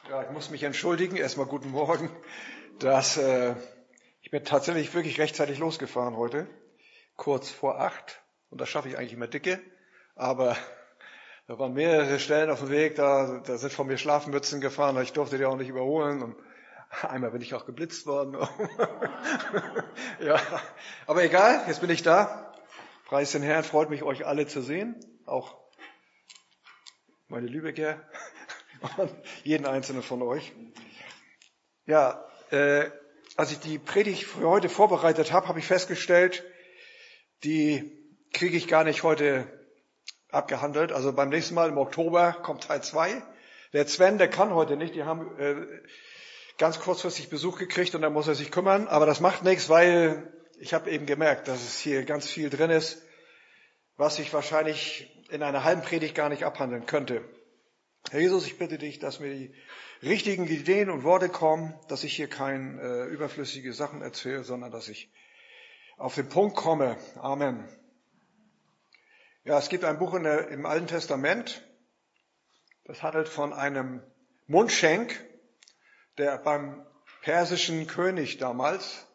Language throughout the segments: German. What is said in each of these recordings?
Ja, ich muss mich entschuldigen. Erstmal guten Morgen. Ich bin tatsächlich wirklich rechtzeitig losgefahren heute, kurz vor 8. Und das schaffe ich eigentlich immer dicke. Aber da waren mehrere Stellen auf dem Weg, da sind von mir Schlafmützen gefahren. Ich durfte die auch nicht überholen. Und einmal bin ich auch geblitzt worden. Ja, aber egal, jetzt bin ich da. Preis den Herrn, freut mich, euch alle zu sehen. Auch meine Lübecker und jeden einzelnen von euch. Ja, als ich die Predigt für heute vorbereitet habe, habe ich festgestellt, die kriege ich gar nicht heute abgehandelt. Also beim nächsten Mal im Oktober kommt Teil 2. Der Sven, der kann heute nicht. Die haben ganz kurzfristig Besuch gekriegt und da muss er sich kümmern. Aber das macht nichts, weil ich habe eben gemerkt, dass es hier ganz viel drin ist, was ich wahrscheinlich in einer halben Predigt gar nicht abhandeln könnte. Herr Jesus, ich bitte dich, dass mir die richtigen Ideen und Worte kommen, dass ich hier keine überflüssige Sachen erzähle, sondern dass ich auf den Punkt komme. Amen. Ja, es gibt ein Buch im Alten Testament, das handelt von einem Mundschenk, der beim persischen König damals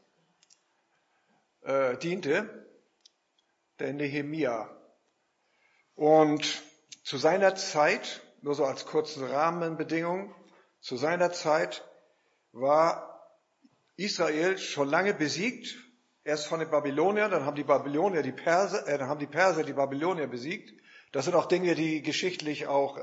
diente, der Nehemia. Und zu seiner Zeit, nur so als kurze Rahmenbedingung, zu seiner Zeit war Israel schon lange besiegt, erst von den Babyloniern, dann haben die Perser die Babylonier besiegt. Das sind auch Dinge, die geschichtlich auch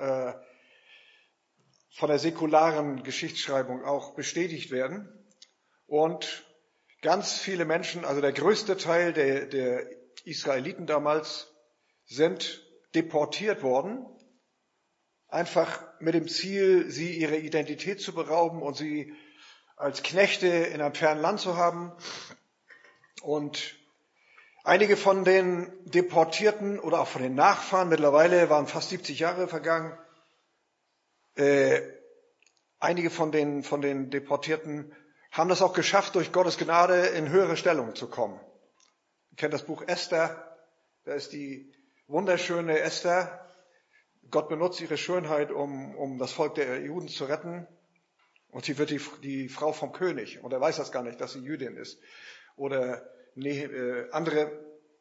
von der säkularen Geschichtsschreibung auch bestätigt werden. Und ganz viele Menschen, also der größte Teil der Israeliten damals, sind deportiert worden, einfach mit dem Ziel, sie ihre Identität zu berauben und sie als Knechte in einem fernen Land zu haben. Und einige von den Deportierten oder auch von den Nachfahren, mittlerweile waren fast 70 Jahre vergangen, einige von den Deportierten haben das auch geschafft, durch Gottes Gnade in höhere Stellung zu kommen. Ihr kennt das Buch Esther, da ist die wunderschöne Esther. Gott benutzt ihre Schönheit, um das Volk der Juden zu retten. Und sie wird die Frau vom König. Und er weiß das gar nicht, dass sie Jüdin ist. Oder andere,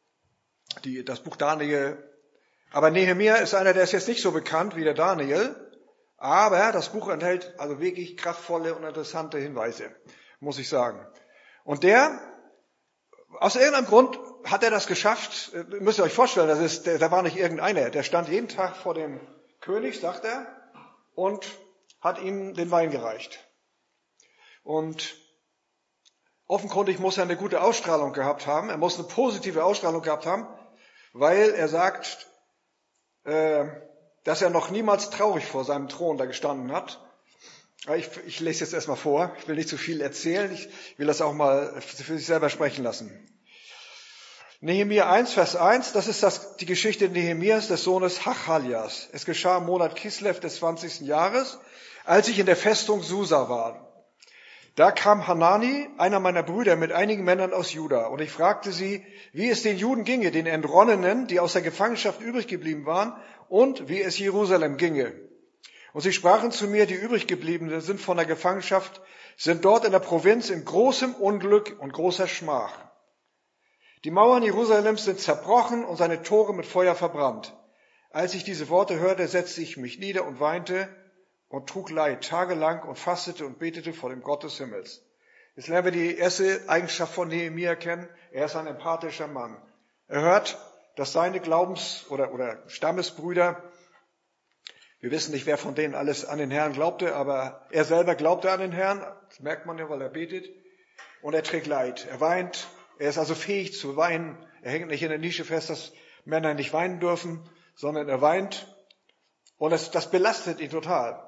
das Buch Daniel. Aber Nehemia ist einer, der ist jetzt nicht so bekannt wie der Daniel. Aber das Buch enthält also wirklich kraftvolle und interessante Hinweise, muss ich sagen. Und aus irgendeinem Grund hat er das geschafft. Müsst ihr euch vorstellen, da war nicht irgendeiner. Der stand jeden Tag vor dem König, sagt er, und hat ihm den Wein gereicht. Und offenkundig muss er eine gute Ausstrahlung gehabt haben. Er muss eine positive Ausstrahlung gehabt haben, weil er sagt, dass er noch niemals traurig vor seinem Thron da gestanden hat. Ich lese jetzt erstmal vor. Ich will nicht zu viel erzählen. Ich will das auch mal für sich selber sprechen lassen. Nehemia 1, Vers 1, das ist die Geschichte Nehemias, des Sohnes Hachalias. Es geschah im Monat Kislev des 20. Jahres, als ich in der Festung Susa war. Da kam Hanani, einer meiner Brüder, mit einigen Männern aus Juda. Und ich fragte sie, wie es den Juden ginge, den Entronnenen, die aus der Gefangenschaft übrig geblieben waren, und wie es Jerusalem ginge. Und sie sprachen zu mir, die übrig gebliebenen sind von der Gefangenschaft, sind dort in der Provinz in großem Unglück und großer Schmach. Die Mauern Jerusalems sind zerbrochen und seine Tore mit Feuer verbrannt. Als ich diese Worte hörte, setzte ich mich nieder und weinte und trug Leid tagelang und fastete und betete vor dem Gott des Himmels. Jetzt lernen wir die erste Eigenschaft von Nehemia kennen. Er ist ein empathischer Mann. Er hört, dass seine oder Stammesbrüder, wir wissen nicht, wer von denen alles an den Herrn glaubte, aber er selber glaubte an den Herrn. Das merkt man ja, weil er betet. Und er trägt Leid. Er weint. Er ist also fähig zu weinen. Er hängt nicht in der Nische fest, dass Männer nicht weinen dürfen, sondern er weint. Und das belastet ihn total.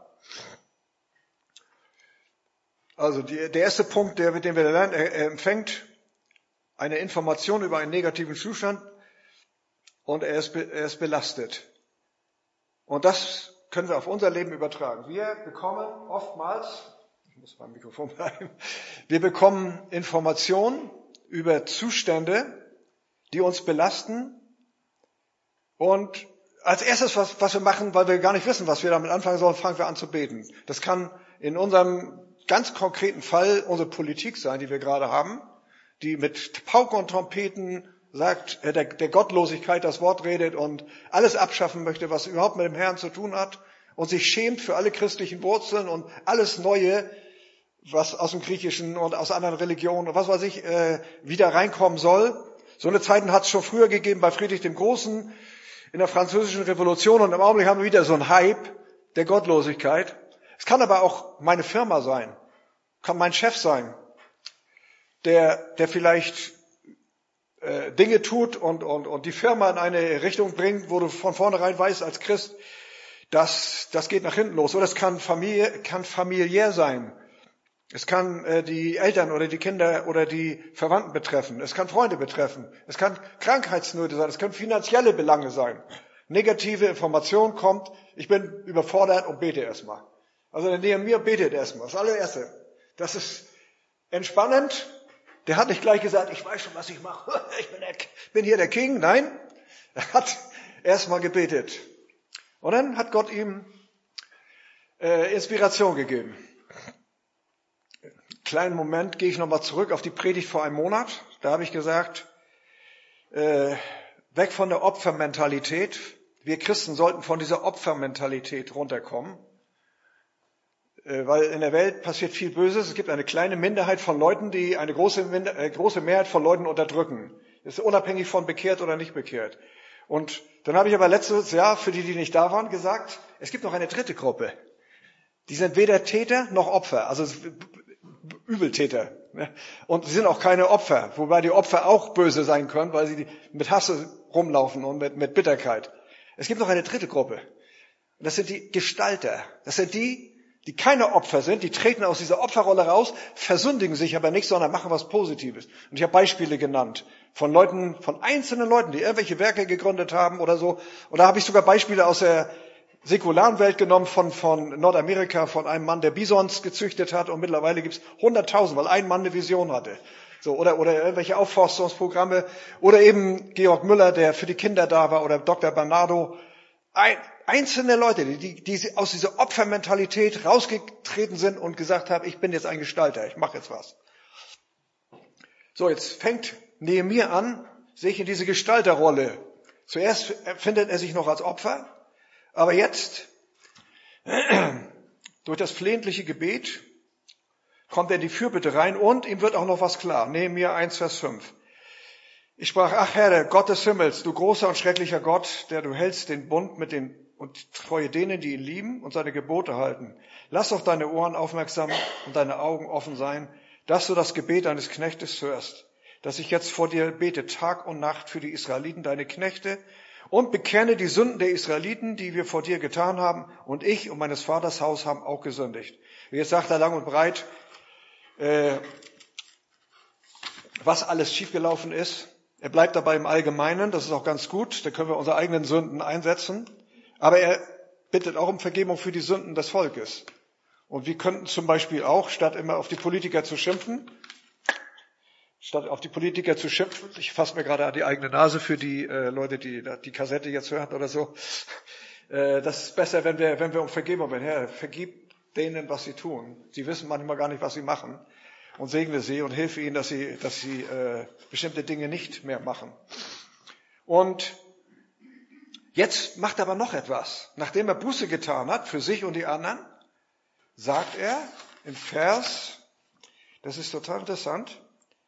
Also der erste Punkt, den wir lernen, er empfängt eine Information über einen negativen Zustand und er ist belastet. Und das können wir auf unser Leben übertragen. Wir bekommen oftmals, ich muss beim Mikrofon bleiben, wir bekommen Informationen über Zustände, die uns belasten. Und als erstes, was wir machen, weil wir gar nicht wissen, was wir damit anfangen sollen, fangen wir an zu beten. Das kann in unserem ganz konkreten Fall unsere Politik sein, die wir gerade haben, die mit Pauken und Trompeten sagt, der Gottlosigkeit das Wort redet und alles abschaffen möchte, was überhaupt mit dem Herrn zu tun hat und sich schämt für alle christlichen Wurzeln und alles Neue, was aus dem Griechischen und aus anderen Religionen und was weiß ich, wieder reinkommen soll. So eine Zeiten hat es schon früher gegeben bei Friedrich dem Großen in der Französischen Revolution und im Augenblick haben wir wieder so einen Hype der Gottlosigkeit. Es kann aber auch meine Firma sein, kann mein Chef sein, der vielleicht Dinge tut und die Firma in eine Richtung bringt, wo du von vornherein weißt als Christ, das geht nach hinten los. Oder es kann familiär sein. Es kann die Eltern oder die Kinder oder die Verwandten betreffen. Es kann Freunde betreffen. Es kann Krankheitsnöte sein. Es können finanzielle Belange sein. Negative Information kommt. Ich bin überfordert und bete erstmal. Also der Nehemiah betet erstmal. Das allererste. Das ist entspannend. Der hat nicht gleich gesagt, ich weiß schon, was ich mache. Ich bin hier der King. Nein, er hat erstmal gebetet. Und dann hat Gott ihm Inspiration gegeben. Kleinen Moment gehe ich nochmal zurück auf die Predigt vor einem Monat. Da habe ich gesagt, weg von der Opfermentalität. Wir Christen sollten von dieser Opfermentalität runterkommen. Weil in der Welt passiert viel Böses. Es gibt eine kleine Minderheit von Leuten, die eine große Mehrheit von Leuten unterdrücken. Das ist unabhängig von bekehrt oder nicht bekehrt. Und dann habe ich aber letztes Jahr, für die nicht da waren, gesagt, es gibt noch eine dritte Gruppe. Die sind weder Täter noch Opfer, also Übeltäter. Und sie sind auch keine Opfer, wobei die Opfer auch böse sein können, weil sie mit Hasse rumlaufen und mit Bitterkeit. Es gibt noch eine dritte Gruppe. Und das sind die Gestalter. Das sind die keine Opfer sind, die treten aus dieser Opferrolle raus, versündigen sich aber nicht, sondern machen was Positives. Und ich habe Beispiele genannt von einzelnen Leuten, die irgendwelche Werke gegründet haben oder so. Und da habe ich sogar Beispiele aus der säkularen Welt genommen von Nordamerika, von einem Mann, der Bisons gezüchtet hat und mittlerweile gibt es 100.000, weil ein Mann eine Vision hatte. So, oder irgendwelche Aufforstungsprogramme oder eben Georg Müller, der für die Kinder da war, oder Dr. Bernardo. Einzelne Leute, die aus dieser Opfermentalität rausgetreten sind und gesagt haben, ich bin jetzt ein Gestalter, ich mache jetzt was. So, jetzt fängt Nehemiah an, sich in diese Gestalterrolle. Zuerst findet er sich noch als Opfer, aber jetzt, durch das flehentliche Gebet, kommt er in die Fürbitte rein und ihm wird auch noch was klar. Nehemiah 1, Vers 5. Ich sprach, ach Herr, Gott des Himmels, du großer und schrecklicher Gott, der du hältst den Bund und treue denen, die ihn lieben und seine Gebote halten. Lass doch deine Ohren aufmerksam und deine Augen offen sein, dass du das Gebet deines Knechtes hörst, dass ich jetzt vor dir bete Tag und Nacht für die Israeliten, deine Knechte, und bekenne die Sünden der Israeliten, die wir vor dir getan haben, und ich und meines Vaters Haus haben auch gesündigt. Jetzt sagt er lang und breit, was alles schiefgelaufen ist. Er bleibt dabei im Allgemeinen, das ist auch ganz gut, da können wir unsere eigenen Sünden einsetzen. Aber er bittet auch um Vergebung für die Sünden des Volkes. Und wir könnten zum Beispiel auch, statt immer auf die Politiker zu schimpfen, ich fasse mir gerade an die eigene Nase für die Leute, die die Kassette jetzt hören oder so, das ist besser, wenn wir um Vergebung bitten. Herr, vergib denen, was sie tun. Sie wissen manchmal gar nicht, was sie machen. Und segne sie und hilfe ihnen, dass sie bestimmte Dinge nicht mehr machen. Und jetzt macht er aber noch etwas. Nachdem er Buße getan hat, für sich und die anderen, sagt er im Vers, das ist total interessant,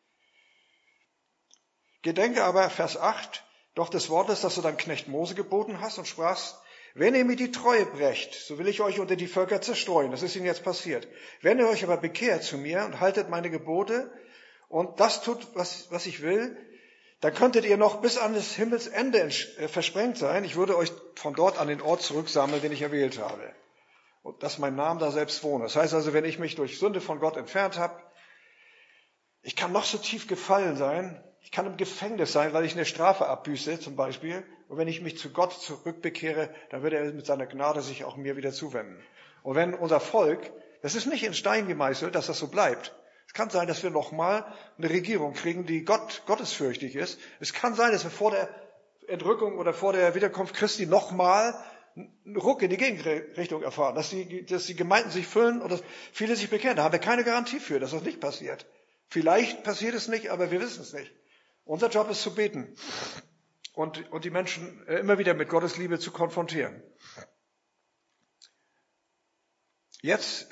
gedenke aber, Vers 8, doch des Wortes, das du deinem Knecht Mose geboten hast und sprachst, wenn ihr mir die Treue brecht, so will ich euch unter die Völker zerstreuen. Das ist ihnen jetzt passiert. Wenn ihr euch aber bekehrt zu mir und haltet meine Gebote und das tut, was ich will, dann könntet ihr noch bis an des Himmels Ende versprengt sein. Ich würde euch von dort an den Ort zurücksammeln, den ich erwählt habe. Und dass mein Name da selbst wohne. Das heißt also, wenn ich mich durch Sünde von Gott entfernt habe, ich kann noch so tief gefallen sein, ich kann im Gefängnis sein, weil ich eine Strafe abbüße zum Beispiel. Und wenn ich mich zu Gott zurückbekehre, dann wird er mit seiner Gnade sich auch mir wieder zuwenden. Und wenn unser Volk, das ist nicht in Stein gemeißelt, dass das so bleibt. Es kann sein, dass wir nochmal eine Regierung kriegen, die gottesfürchtig ist. Es kann sein, dass wir vor der Entrückung oder vor der Wiederkunft Christi nochmal einen Ruck in die Gegenrichtung erfahren, dass die Gemeinden sich füllen und dass viele sich bekehren. Da haben wir keine Garantie für, dass das nicht passiert. Vielleicht passiert es nicht, aber wir wissen es nicht. Unser Job ist zu beten und die Menschen immer wieder mit Gottes Liebe zu konfrontieren. Jetzt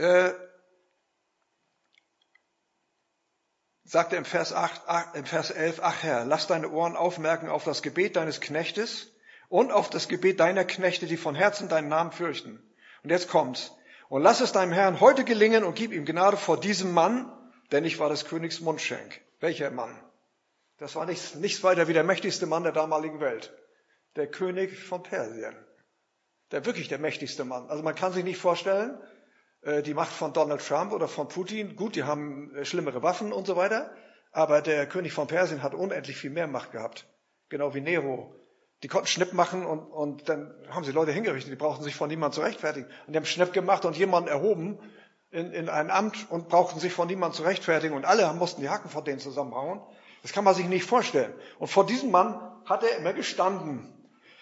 sagt er im Vers 11, ach Herr, lass deine Ohren aufmerken auf das Gebet deines Knechtes und auf das Gebet deiner Knechte, die von Herzen deinen Namen fürchten. Und jetzt kommt's. Und lass es deinem Herrn heute gelingen und gib ihm Gnade vor diesem Mann, denn ich war des Königs Mundschenk. Welcher Mann? Das war nichts weiter wie der mächtigste Mann der damaligen Welt. Der König von Persien. Wirklich der mächtigste Mann. Also man kann sich nicht vorstellen, die Macht von Donald Trump oder von Putin. Gut, die haben schlimmere Waffen und so weiter. Aber der König von Persien hat unendlich viel mehr Macht gehabt. Genau wie Nero. Die konnten Schnipp machen und dann haben sie Leute hingerichtet. Die brauchten sich von niemandem zu rechtfertigen. Und die haben Schnipp gemacht und jemanden erhoben in ein Amt und brauchten sich von niemandem zu rechtfertigen. Und alle mussten die Hacken von denen zusammenhauen. Das kann man sich nicht vorstellen. Und vor diesem Mann hat er immer gestanden.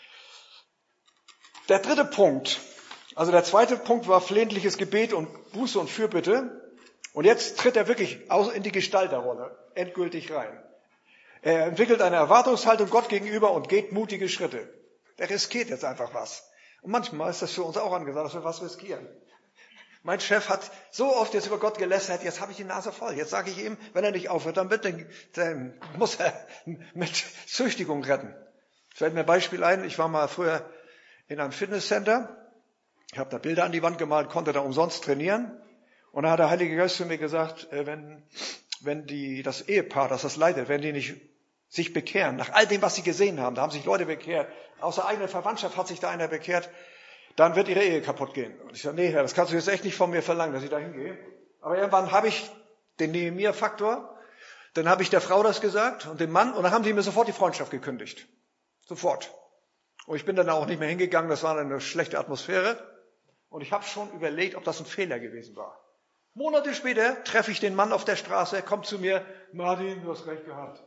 Der dritte Punkt. Also der zweite Punkt war flehentliches Gebet und Buße und Fürbitte. Und jetzt tritt er wirklich in die Gestalterrolle, endgültig rein. Er entwickelt eine Erwartungshaltung Gott gegenüber und geht mutige Schritte. Er riskiert jetzt einfach was. Und manchmal ist das für uns auch angesagt, dass wir was riskieren. Mein Chef hat so oft jetzt über Gott gelästert, jetzt habe ich die Nase voll. Jetzt sage ich ihm, wenn er nicht aufhört, dann muss er mit Züchtigung retten. Fällt mir ein Beispiel ein, ich war mal früher in einem Fitnesscenter. Ich habe da Bilder an die Wand gemalt, konnte da umsonst trainieren. Und da hat der Heilige Geist zu mir gesagt, wenn das Ehepaar, das leitet, wenn die nicht sich bekehren, nach all dem, was sie gesehen haben, da haben sich Leute bekehrt, aus der eigenen Verwandtschaft hat sich da einer bekehrt, dann wird ihre Ehe kaputt gehen. Und ich sage, nee, Herr, das kannst du jetzt echt nicht von mir verlangen, dass ich da hingehe. Aber irgendwann habe ich den Nehemia-Faktor, dann habe ich der Frau das gesagt und dem Mann, und dann haben die mir sofort die Freundschaft gekündigt. Sofort. Und ich bin dann auch nicht mehr hingegangen, das war eine schlechte Atmosphäre. Und ich habe schon überlegt, ob das ein Fehler gewesen war. Monate später treffe ich den Mann auf der Straße, er kommt zu mir, Martin, du hast recht gehabt.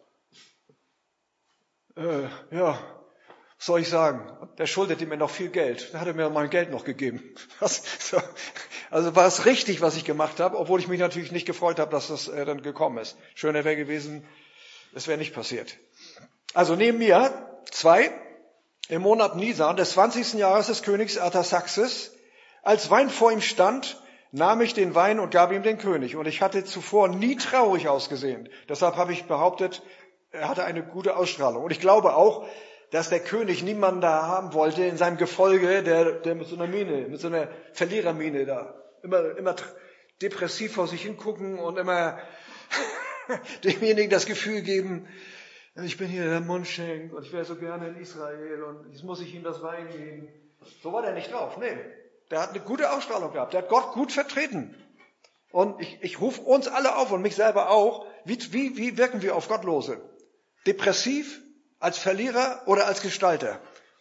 Ja, was soll ich sagen? Der schuldete mir noch viel Geld. Da hat er mir mein Geld noch gegeben. Also war es richtig, was ich gemacht habe, obwohl ich mich natürlich nicht gefreut habe, dass das dann gekommen ist. Schöner wäre gewesen, es wäre nicht passiert. Also neben mir 2, im Monat Nisan des 20. Jahres des Königs Artaxerxes, als Wein vor ihm stand, nahm ich den Wein und gab ihm den König. Und ich hatte zuvor nie traurig ausgesehen. Deshalb habe ich behauptet, er hatte eine gute Ausstrahlung. Und ich glaube auch, dass der König niemanden da haben wollte in seinem Gefolge, der mit so einer Verlierermiene da, immer depressiv vor sich hingucken und immer demjenigen das Gefühl geben, ich bin hier der Mundschenk und ich wäre so gerne in Israel und jetzt muss ich ihm das Wein geben. So war der nicht drauf, nee. Der hat eine gute Ausstrahlung gehabt, der hat Gott gut vertreten. Und ich rufe uns alle auf und mich selber auch, wie wirken wir auf Gottlose? Depressiv, als Verlierer oder als Gestalter?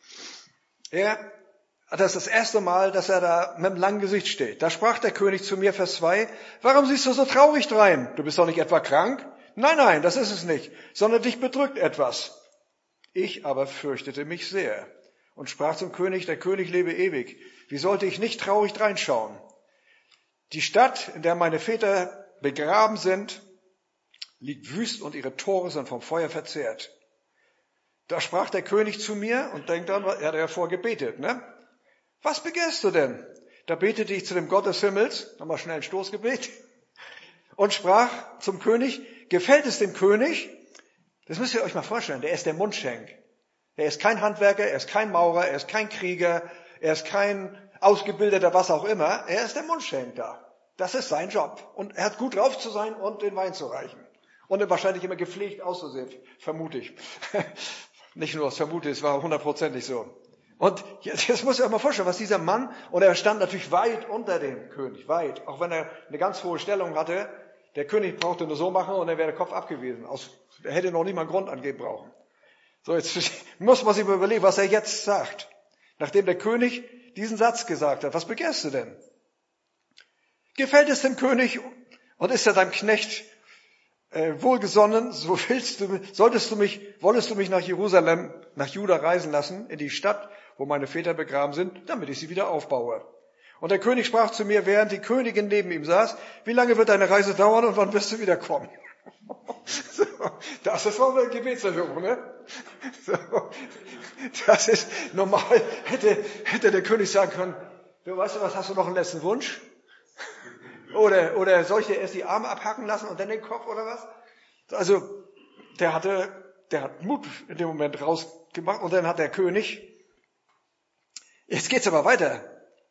Das ist das erste Mal, dass er da mit einem langen Gesicht steht. Da sprach der König zu mir, Vers 2, warum siehst du so traurig drein? Du bist doch nicht etwa krank? Nein, das ist es nicht, sondern dich bedrückt etwas. Ich aber fürchtete mich sehr und sprach zum König, der König lebe ewig. Wie sollte ich nicht traurig reinschauen? Die Stadt, in der meine Väter begraben sind, liegt wüst und ihre Tore sind vom Feuer verzehrt. Da sprach der König zu mir und denkt dann, er hat ja vorgebetet, ne? Was begehrst du denn? Da betete ich zu dem Gott des Himmels, nochmal schnell ein Stoßgebet, und sprach zum König, gefällt es dem König? Das müsst ihr euch mal vorstellen, der ist der Mundschenk. Er ist kein Handwerker, er ist kein Maurer, er ist kein Krieger, er ist kein Ausgebildeter, was auch immer. Er ist der Mundschenk da. Das ist sein Job. Und er hat gut drauf zu sein und den Wein zu reichen. Und wahrscheinlich immer gepflegt auszusehen, vermute ich. Nicht nur das vermute, es war 100%ig so. Und jetzt muss ich euch mal vorstellen, was dieser Mann, und er stand natürlich weit unter dem König, weit. Auch wenn er eine ganz hohe Stellung hatte, der König brauchte nur so machen und er wäre der Kopf abgewiesen. Er hätte noch nie mal einen Grund angeben brauchen. So, jetzt muss man sich mal überlegen, was er jetzt sagt. Nachdem der König diesen Satz gesagt hat, was begehrst du denn? Gefällt es dem König und ist er deinem Knecht wohlgesonnen, so wolltest du mich nach Jerusalem, nach Juda reisen lassen, in die Stadt, wo meine Väter begraben sind, damit ich sie wieder aufbaue. Und der König sprach zu mir, während die Königin neben ihm saß, wie lange wird deine Reise dauern und wann wirst du wiederkommen? So, das war eine Gebetserhörung, ne? So, das ist normal, hätte der König sagen können, du weißt du was, hast du noch einen letzten Wunsch? Oder soll ich dir erst die Arme abhacken lassen und dann den Kopf oder was? Also, der hat Mut in dem Moment rausgemacht und dann hat der König, jetzt geht's aber weiter.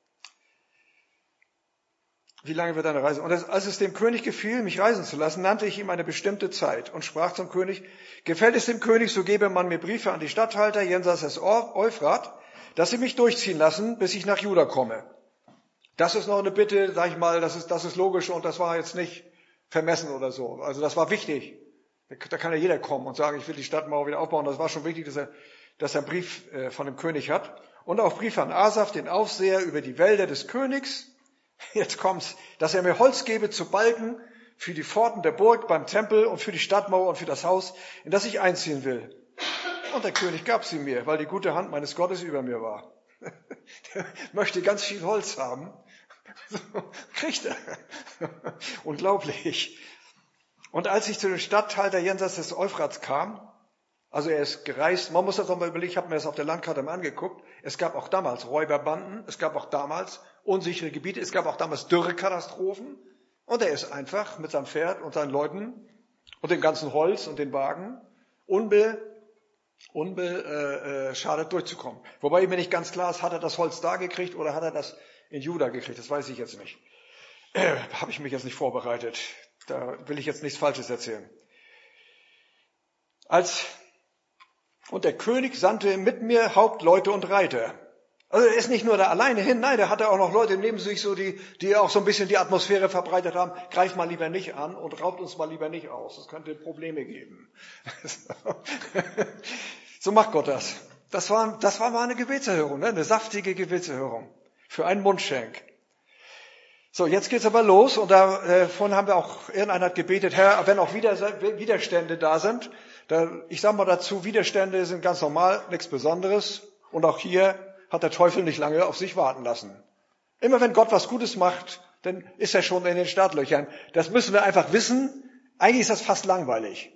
Wie lange wird deine Reise? Und als es dem König gefiel, mich reisen zu lassen, nannte ich ihm eine bestimmte Zeit und sprach zum König, gefällt es dem König, so gebe man mir Briefe an die Statthalter jenseits des Euphrat, dass sie mich durchziehen lassen, bis ich nach Juda komme. Das ist noch eine Bitte, sag ich mal, das ist logisch und das war jetzt nicht vermessen oder so. Also das war wichtig. Da kann ja jeder kommen und sagen, ich will die Stadtmauer wieder aufbauen. Das war schon wichtig, dass er einen Brief von dem König hat. Und auch Briefe an Asaf, den Aufseher über die Wälder des Königs. Jetzt kommt's, dass er mir Holz gebe zu Balken für die Pforten der Burg beim Tempel und für die Stadtmauer und für das Haus, in das ich einziehen will. Und der König gab sie mir, weil die gute Hand meines Gottes über mir war. Der möchte ganz viel Holz haben. Kriegt er. Unglaublich. Und als ich zu dem Statthalter jenseits des Euphrats kam, also er ist gereist, man muss das nochmal überlegen, ich habe mir das auf der Landkarte mal angeguckt, es gab auch damals Räuberbanden, es gab auch damals unsichere Gebiete, es gab auch damals Dürrekatastrophen und er ist einfach mit seinem Pferd und seinen Leuten und dem ganzen Holz und den Wagen unbeschadet durchzukommen. Wobei mir nicht ganz klar ist, hat er das Holz da gekriegt oder hat er das in Juda gekriegt, das weiß ich jetzt nicht. Habe ich mich jetzt nicht vorbereitet, da will ich jetzt nichts Falsches erzählen. Und der König sandte mit mir Hauptleute und Reiter. Also er ist nicht nur da alleine hin, nein, der hatte auch noch Leute neben sich, so die auch so ein bisschen die Atmosphäre verbreitet haben. Greif mal lieber nicht an und raubt uns mal lieber nicht aus. Es könnte Probleme geben. So macht Gott das. Das war mal eine Gebetserhörung, ne? Eine saftige Gebetserhörung für einen Mundschenk. So, jetzt geht's aber los und davon haben wir auch, irgendeiner hat gebetet, Herr, wenn auch Widerstände da sind, ich sage mal dazu, Widerstände sind ganz normal, nichts Besonderes. Und auch hier hat der Teufel nicht lange auf sich warten lassen. Immer wenn Gott was Gutes macht, dann ist er schon in den Startlöchern. Das müssen wir einfach wissen. Eigentlich ist das fast langweilig.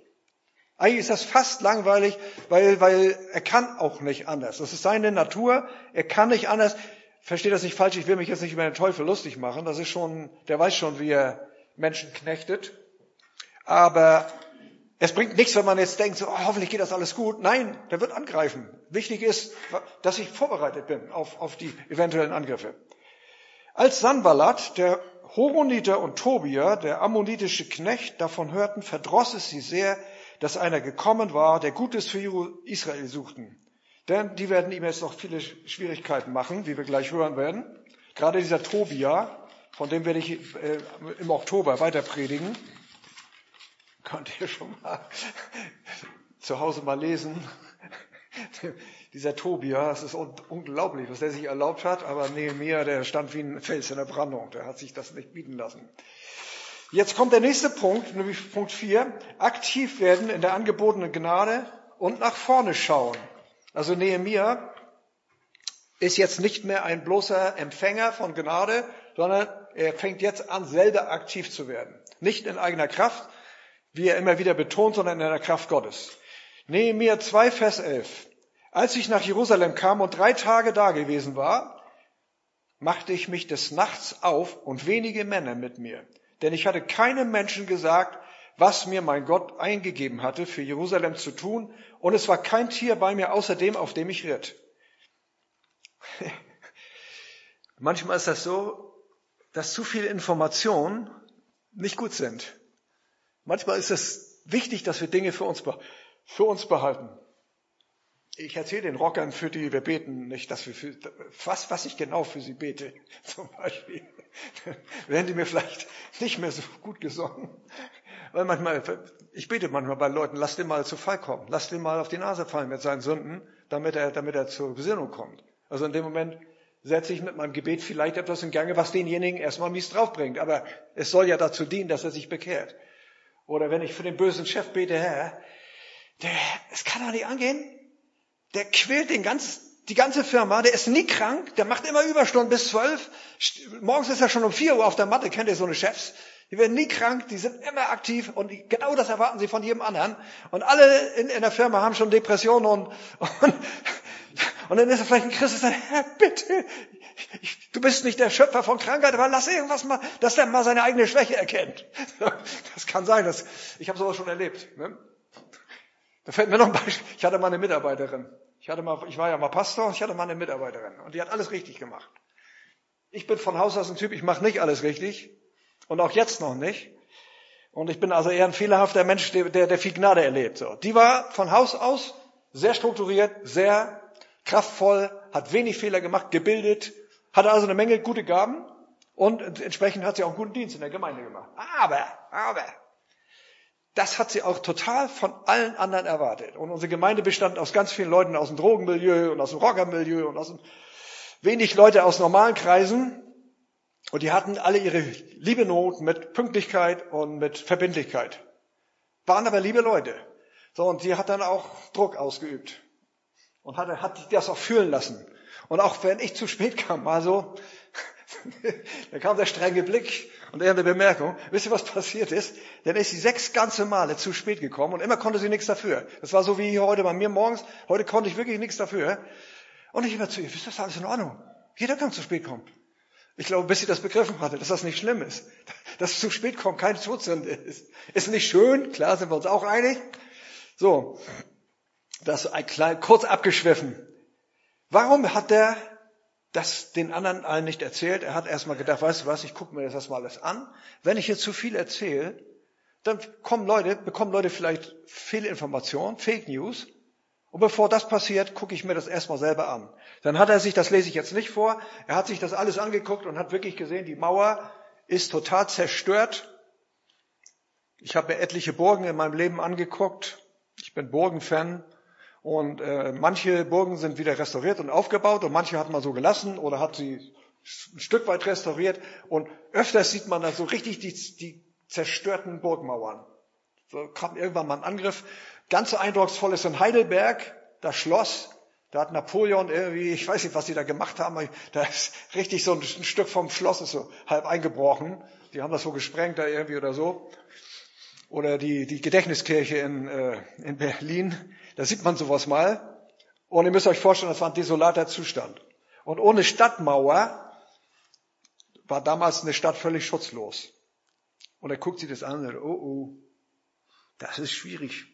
Weil er kann auch nicht anders. Das ist seine Natur. Er kann nicht anders. Versteht das nicht falsch. Ich will mich jetzt nicht über den Teufel lustig machen. Der weiß schon, wie er Menschen knechtet. Aber es bringt nichts, wenn man jetzt denkt, so, hoffentlich geht das alles gut. Nein, der wird angreifen. Wichtig ist, dass ich vorbereitet bin auf die eventuellen Angriffe. Als Sanballat, der Horoniter und Tobia, der ammonitische Knecht, davon hörten, verdross es sie sehr, dass einer gekommen war, der Gutes für Israel suchten. Denn die werden ihm jetzt noch viele Schwierigkeiten machen, wie wir gleich hören werden. Gerade dieser Tobia, von dem werde ich im Oktober weiter predigen. Könnt ihr schon mal zu Hause mal lesen. Dieser Tobia, es ist unglaublich, was der sich erlaubt hat, aber Nehemia, der stand wie ein Fels in der Brandung, der hat sich das nicht bieten lassen. Jetzt kommt der nächste Punkt, nämlich Punkt 4, aktiv werden in der angebotenen Gnade und nach vorne schauen. Also Nehemia ist jetzt nicht mehr ein bloßer Empfänger von Gnade, sondern er fängt jetzt an, selber aktiv zu werden. Nicht in eigener Kraft, wie er immer wieder betont, sondern in der Kraft Gottes. Nehemia 2, Vers 11. Als ich nach Jerusalem kam und 3 Tage da gewesen war, machte ich mich des Nachts auf und wenige Männer mit mir. Denn ich hatte keinem Menschen gesagt, was mir mein Gott eingegeben hatte, für Jerusalem zu tun. Und es war kein Tier bei mir außer dem, auf dem ich ritt. Manchmal ist das so, dass zu viele Informationen nicht gut sind. Manchmal ist es wichtig, dass wir Dinge für uns behalten. Ich erzähle den Rockern, für die wir beten, nicht, dass wir was ich genau für sie bete, zum Beispiel. Werden die mir vielleicht nicht mehr so gut gesungen. Weil ich bete manchmal bei Leuten, lass den mal zu Fall kommen. Lass den mal auf die Nase fallen mit seinen Sünden, damit er zur Besinnung kommt. Also in dem Moment setze ich mit meinem Gebet vielleicht etwas in Gange, was denjenigen erstmal mies draufbringt. Aber es soll ja dazu dienen, dass er sich bekehrt. Oder wenn ich für den bösen Chef bete, Herr, es kann doch nicht angehen. Der quält den ganz die ganze Firma, der ist nie krank, der macht immer Überstunden bis 12. Morgens ist er schon um 4 Uhr auf der Matte, kennt ihr so eine Chefs? Die werden nie krank, die sind immer aktiv und genau das erwarten sie von jedem anderen. Und alle in der Firma haben schon Depressionen und dann ist er vielleicht ein Christ und sagt, Herr, bitte, du bist nicht der Schöpfer von Krankheit, aber lass irgendwas mal, dass der mal seine eigene Schwäche erkennt. Das kann sein, ich habe sowas schon erlebt. Ne? Da fällt mir noch ein Beispiel. Ich hatte mal eine Mitarbeiterin. Ich war ja mal Pastor und ich hatte mal eine Mitarbeiterin. Und die hat alles richtig gemacht. Ich bin von Haus aus ein Typ, ich mache nicht alles richtig. Und auch jetzt noch nicht. Und ich bin also eher ein fehlerhafter Mensch, der viel Gnade erlebt. So. Die war von Haus aus sehr strukturiert, sehr kraftvoll, hat wenig Fehler gemacht, gebildet, hatte also eine Menge gute Gaben. Und entsprechend hat sie auch einen guten Dienst in der Gemeinde gemacht. Aber, das hat sie auch total von allen anderen erwartet. Und unsere Gemeinde bestand aus ganz vielen Leuten aus dem Drogenmilieu und aus dem Rockermilieu und wenig Leute aus normalen Kreisen. Und die hatten alle ihre liebe Not mit Pünktlichkeit und mit Verbindlichkeit. Waren aber liebe Leute. So, und die hat dann auch Druck ausgeübt. Und hat das auch fühlen lassen. Und auch wenn ich zu spät kam, also, da kam der strenge Blick und er eine Bemerkung. Wisst ihr, was passiert ist? Dann ist sie 6 ganze Male zu spät gekommen und immer konnte sie nichts dafür. Das war so wie hier heute bei mir morgens. Heute konnte ich wirklich nichts dafür. Und ich immer zu ihr, wisst ihr, das ist alles in Ordnung. Jeder kann zu spät kommen. Ich glaube, bis sie das begriffen hatte, dass das nicht schlimm ist. Dass zu spät kommen keine Todsünde ist. Ist nicht schön, klar, sind wir uns auch einig. So, das kurz abgeschwiffen. Warum hat er das den anderen allen nicht erzählt? Er hat erstmal gedacht, weißt du was, ich gucke mir das erstmal alles an. Wenn ich jetzt zu viel erzähle, dann bekommen Leute vielleicht Fehlinformationen, Fake News. Und bevor das passiert, gucke ich mir das erstmal selber an. Dann hat er sich, das lese ich jetzt nicht vor, er hat sich das alles angeguckt und hat wirklich gesehen, die Mauer ist total zerstört. Ich habe mir etliche Burgen in meinem Leben angeguckt. Ich bin Burgenfan. Und manche Burgen sind wieder restauriert und aufgebaut und manche hat man so gelassen oder hat sie ein Stück weit restauriert. Und öfters sieht man da so richtig die zerstörten Burgmauern. So kam irgendwann mal ein Angriff. Ganz so eindrucksvoll ist in Heidelberg, das Schloss. Da hat Napoleon irgendwie, ich weiß nicht, was die da gemacht haben, da ist richtig so ein Stück vom Schloss ist so halb eingebrochen. Die haben das so gesprengt da irgendwie oder so. Oder die Gedächtniskirche in Berlin, da sieht man sowas mal. Und ihr müsst euch vorstellen, das war ein desolater Zustand. Und ohne Stadtmauer war damals eine Stadt völlig schutzlos. Und er guckt sich das an und sagt, oh, das ist schwierig.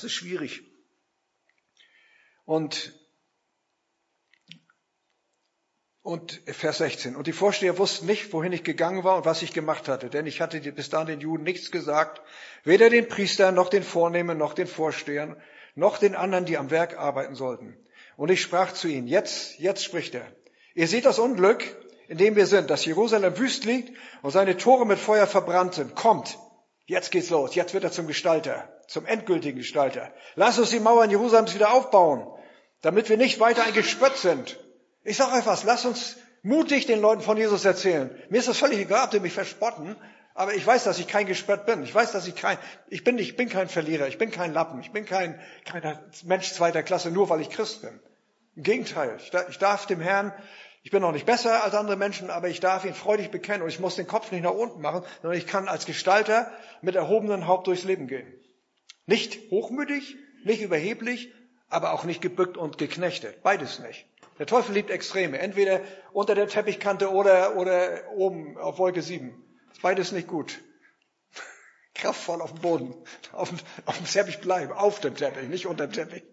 Und Vers 16. Und die Vorsteher wussten nicht, wohin ich gegangen war und was ich gemacht hatte. Denn ich hatte bis dahin den Juden nichts gesagt. Weder den Priestern, noch den Vornehmen, noch den Vorstehern, noch den anderen, die am Werk arbeiten sollten. Und ich sprach zu ihnen, jetzt spricht er. Ihr seht das Unglück, in dem wir sind, dass Jerusalem wüst liegt und seine Tore mit Feuer verbrannt sind. Kommt, jetzt geht's los. Jetzt wird er zum Gestalter, zum endgültigen Gestalter. Lasst uns die Mauern Jerusalems wieder aufbauen, damit wir nicht weiter ein Gespött sind. Ich sage euch was, lasst uns mutig den Leuten von Jesus erzählen. Mir ist das völlig egal, ob die mich verspotten, aber ich weiß, dass ich kein Gespött bin. Ich weiß, dass ich bin kein Verlierer, ich bin kein Lappen, ich bin keiner Mensch zweiter Klasse, nur weil ich Christ bin. Im Gegenteil, ich darf dem Herrn, ich bin noch nicht besser als andere Menschen, aber ich darf ihn freudig bekennen und ich muss den Kopf nicht nach unten machen, sondern ich kann als Gestalter mit erhobenem Haupt durchs Leben gehen. Nicht hochmütig, nicht überheblich, aber auch nicht gebückt und geknechtet. Beides nicht. Der Teufel liebt Extreme. Entweder unter der Teppichkante oder oben auf Wolke 7. Ist beides nicht gut. Kraftvoll auf dem Boden. Auf dem Teppich bleiben. Auf dem Teppich, nicht unter dem Teppich.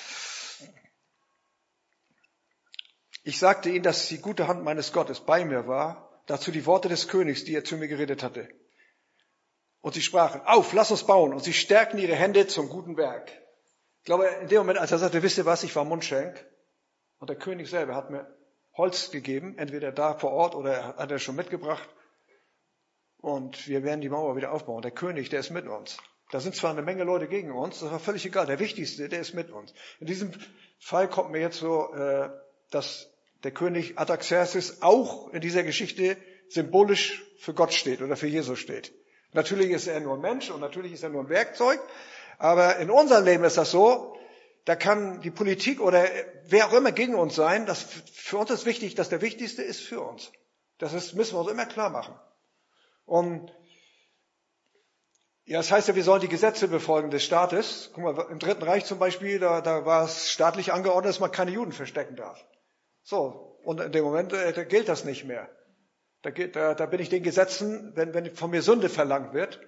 Ich sagte ihnen, dass die gute Hand meines Gottes bei mir war. Dazu die Worte des Königs, die er zu mir geredet hatte. Und sie sprachen, auf, lass uns bauen. Und sie stärkten ihre Hände zum guten Werk. Ich glaube, in dem Moment, als er sagte, wisst ihr was, ich war Mundschenk. Und der König selber hat mir Holz gegeben, entweder da vor Ort oder hat er schon mitgebracht. Und wir werden die Mauer wieder aufbauen. Der König, der ist mit uns. Da sind zwar eine Menge Leute gegen uns, das war völlig egal. Der Wichtigste, der ist mit uns. In diesem Fall kommt mir jetzt so, dass der König Artaxerxes auch in dieser Geschichte symbolisch für Gott steht oder für Jesus steht. Natürlich ist er nur ein Mensch und natürlich ist er nur ein Werkzeug. Aber in unserem Leben ist das so, Da kann die Politik oder wer auch immer gegen uns sein. Für uns ist wichtig, dass der Wichtigste ist für uns. Müssen wir uns immer klar machen. Und ja, das heißt ja, wir sollen die Gesetze befolgen des Staates. Guck mal, im Dritten Reich zum Beispiel, da war es staatlich angeordnet, dass man keine Juden verstecken darf. So, und in dem Moment da gilt das nicht mehr. Da bin ich den Gesetzen, wenn von mir Sünde verlangt wird,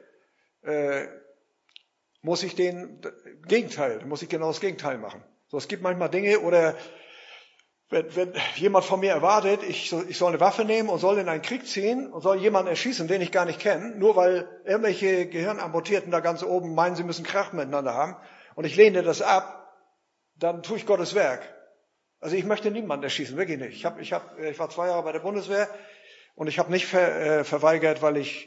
muss ich genau das Gegenteil machen. So, es gibt manchmal Dinge, oder wenn jemand von mir erwartet, ich soll eine Waffe nehmen und soll in einen Krieg ziehen und soll jemanden erschießen, den ich gar nicht kenne, nur weil irgendwelche Gehirnamputierten da ganz oben meinen, sie müssen Krach miteinander haben, und ich lehne das ab, dann tue ich Gottes Werk. Also ich möchte niemanden erschießen, wirklich nicht. Ich war 2 Jahre bei der Bundeswehr und ich habe nicht verweigert, weil ich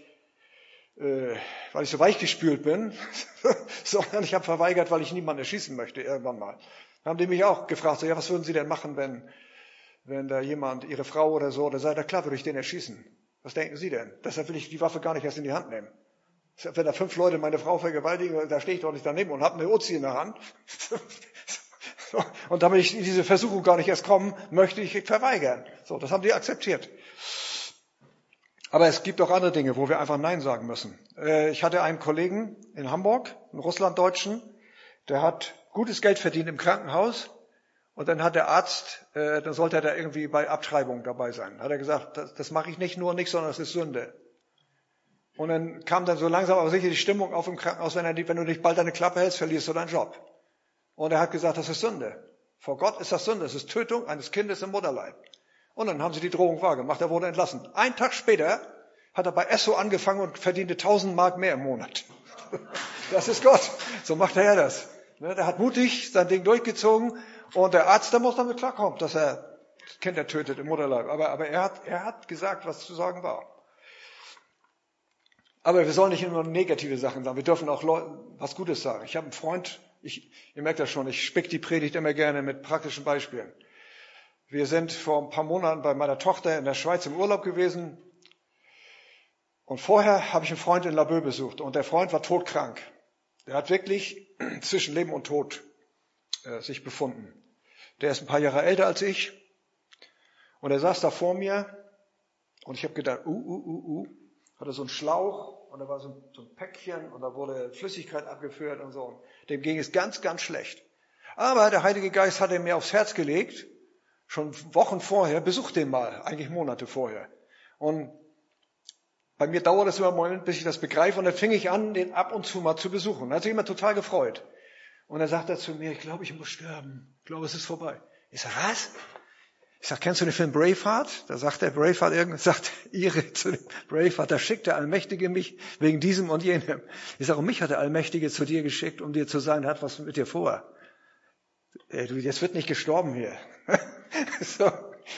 so weichgespült bin, sondern ich habe verweigert, weil ich niemanden erschießen möchte irgendwann mal. Dann haben die mich auch gefragt, so, ja, was würden Sie denn machen, wenn da jemand, Ihre Frau oder so, oder sagt, na klar, würde ich den erschießen. Was denken Sie denn? Deshalb will ich die Waffe gar nicht erst in die Hand nehmen. Wenn da 5 Leute meine Frau vergewaltigen, da stehe ich doch nicht daneben und habe eine Uzi in der Hand. Und damit ich in diese Versuchung gar nicht erst komme, möchte ich verweigern. So, das haben die akzeptiert. Aber es gibt auch andere Dinge, wo wir einfach Nein sagen müssen. Ich hatte einen Kollegen in Hamburg, einen Russlanddeutschen, der hat gutes Geld verdient im Krankenhaus, und dann hat der Arzt, dann sollte er da irgendwie bei Abtreibung dabei sein. Hat er gesagt, das mache ich nicht, sondern das ist Sünde. Und dann kam dann so langsam aber sicher die Stimmung auf im Krankenhaus, wenn du nicht bald deine Klappe hältst, verlierst du deinen Job. Und er hat gesagt, das ist Sünde. Vor Gott ist das Sünde, das ist Tötung eines Kindes im Mutterleib. Und dann haben sie die Drohung wahrgemacht, er wurde entlassen. Einen Tag später hat er bei Esso angefangen und verdiente 1000 Mark mehr im Monat. Das ist Gott. So macht er das. Der hat mutig sein Ding durchgezogen, und der Arzt, der muss damit klarkommen, dass er Kinder tötet im Mutterleib. Aber er hat gesagt, was zu sagen war. Aber wir sollen nicht immer negative Sachen sagen. Wir dürfen auch was Gutes sagen. Ich habe einen Freund, ihr merkt das schon, ich spick die Predigt immer gerne mit praktischen Beispielen. Wir sind vor ein paar Monaten bei meiner Tochter in der Schweiz im Urlaub gewesen. Und vorher habe ich einen Freund in Laboe besucht. Und der Freund war todkrank. Der hat wirklich zwischen Leben und Tod sich befunden. Der ist ein paar Jahre älter als ich. Und er saß da vor mir. Und ich habe gedacht, hatte so einen Schlauch. Und da war so ein Päckchen. Und da wurde Flüssigkeit abgeführt und so. Und dem ging es ganz, ganz schlecht. Aber der Heilige Geist hat mir aufs Herz gelegt, schon Wochen vorher, besuch den mal, eigentlich Monate vorher. Und bei mir dauert es immer einen Moment, bis ich das begreife, und dann fing ich an, den ab und zu mal zu besuchen. Da hat sich immer total gefreut. Und dann sagt er zu mir, ich glaube, ich muss sterben. Ich glaube, es ist vorbei. Ich sage, was? Ich sage, kennst du den Film Braveheart? Da sagt der Braveheart sagt Ihre zu dem Braveheart, da schickt der Allmächtige mich wegen diesem und jenem. Ich sage, mich hat der Allmächtige zu dir geschickt, um dir zu sagen, er hat was mit dir vor. Jetzt wird nicht gestorben hier. So.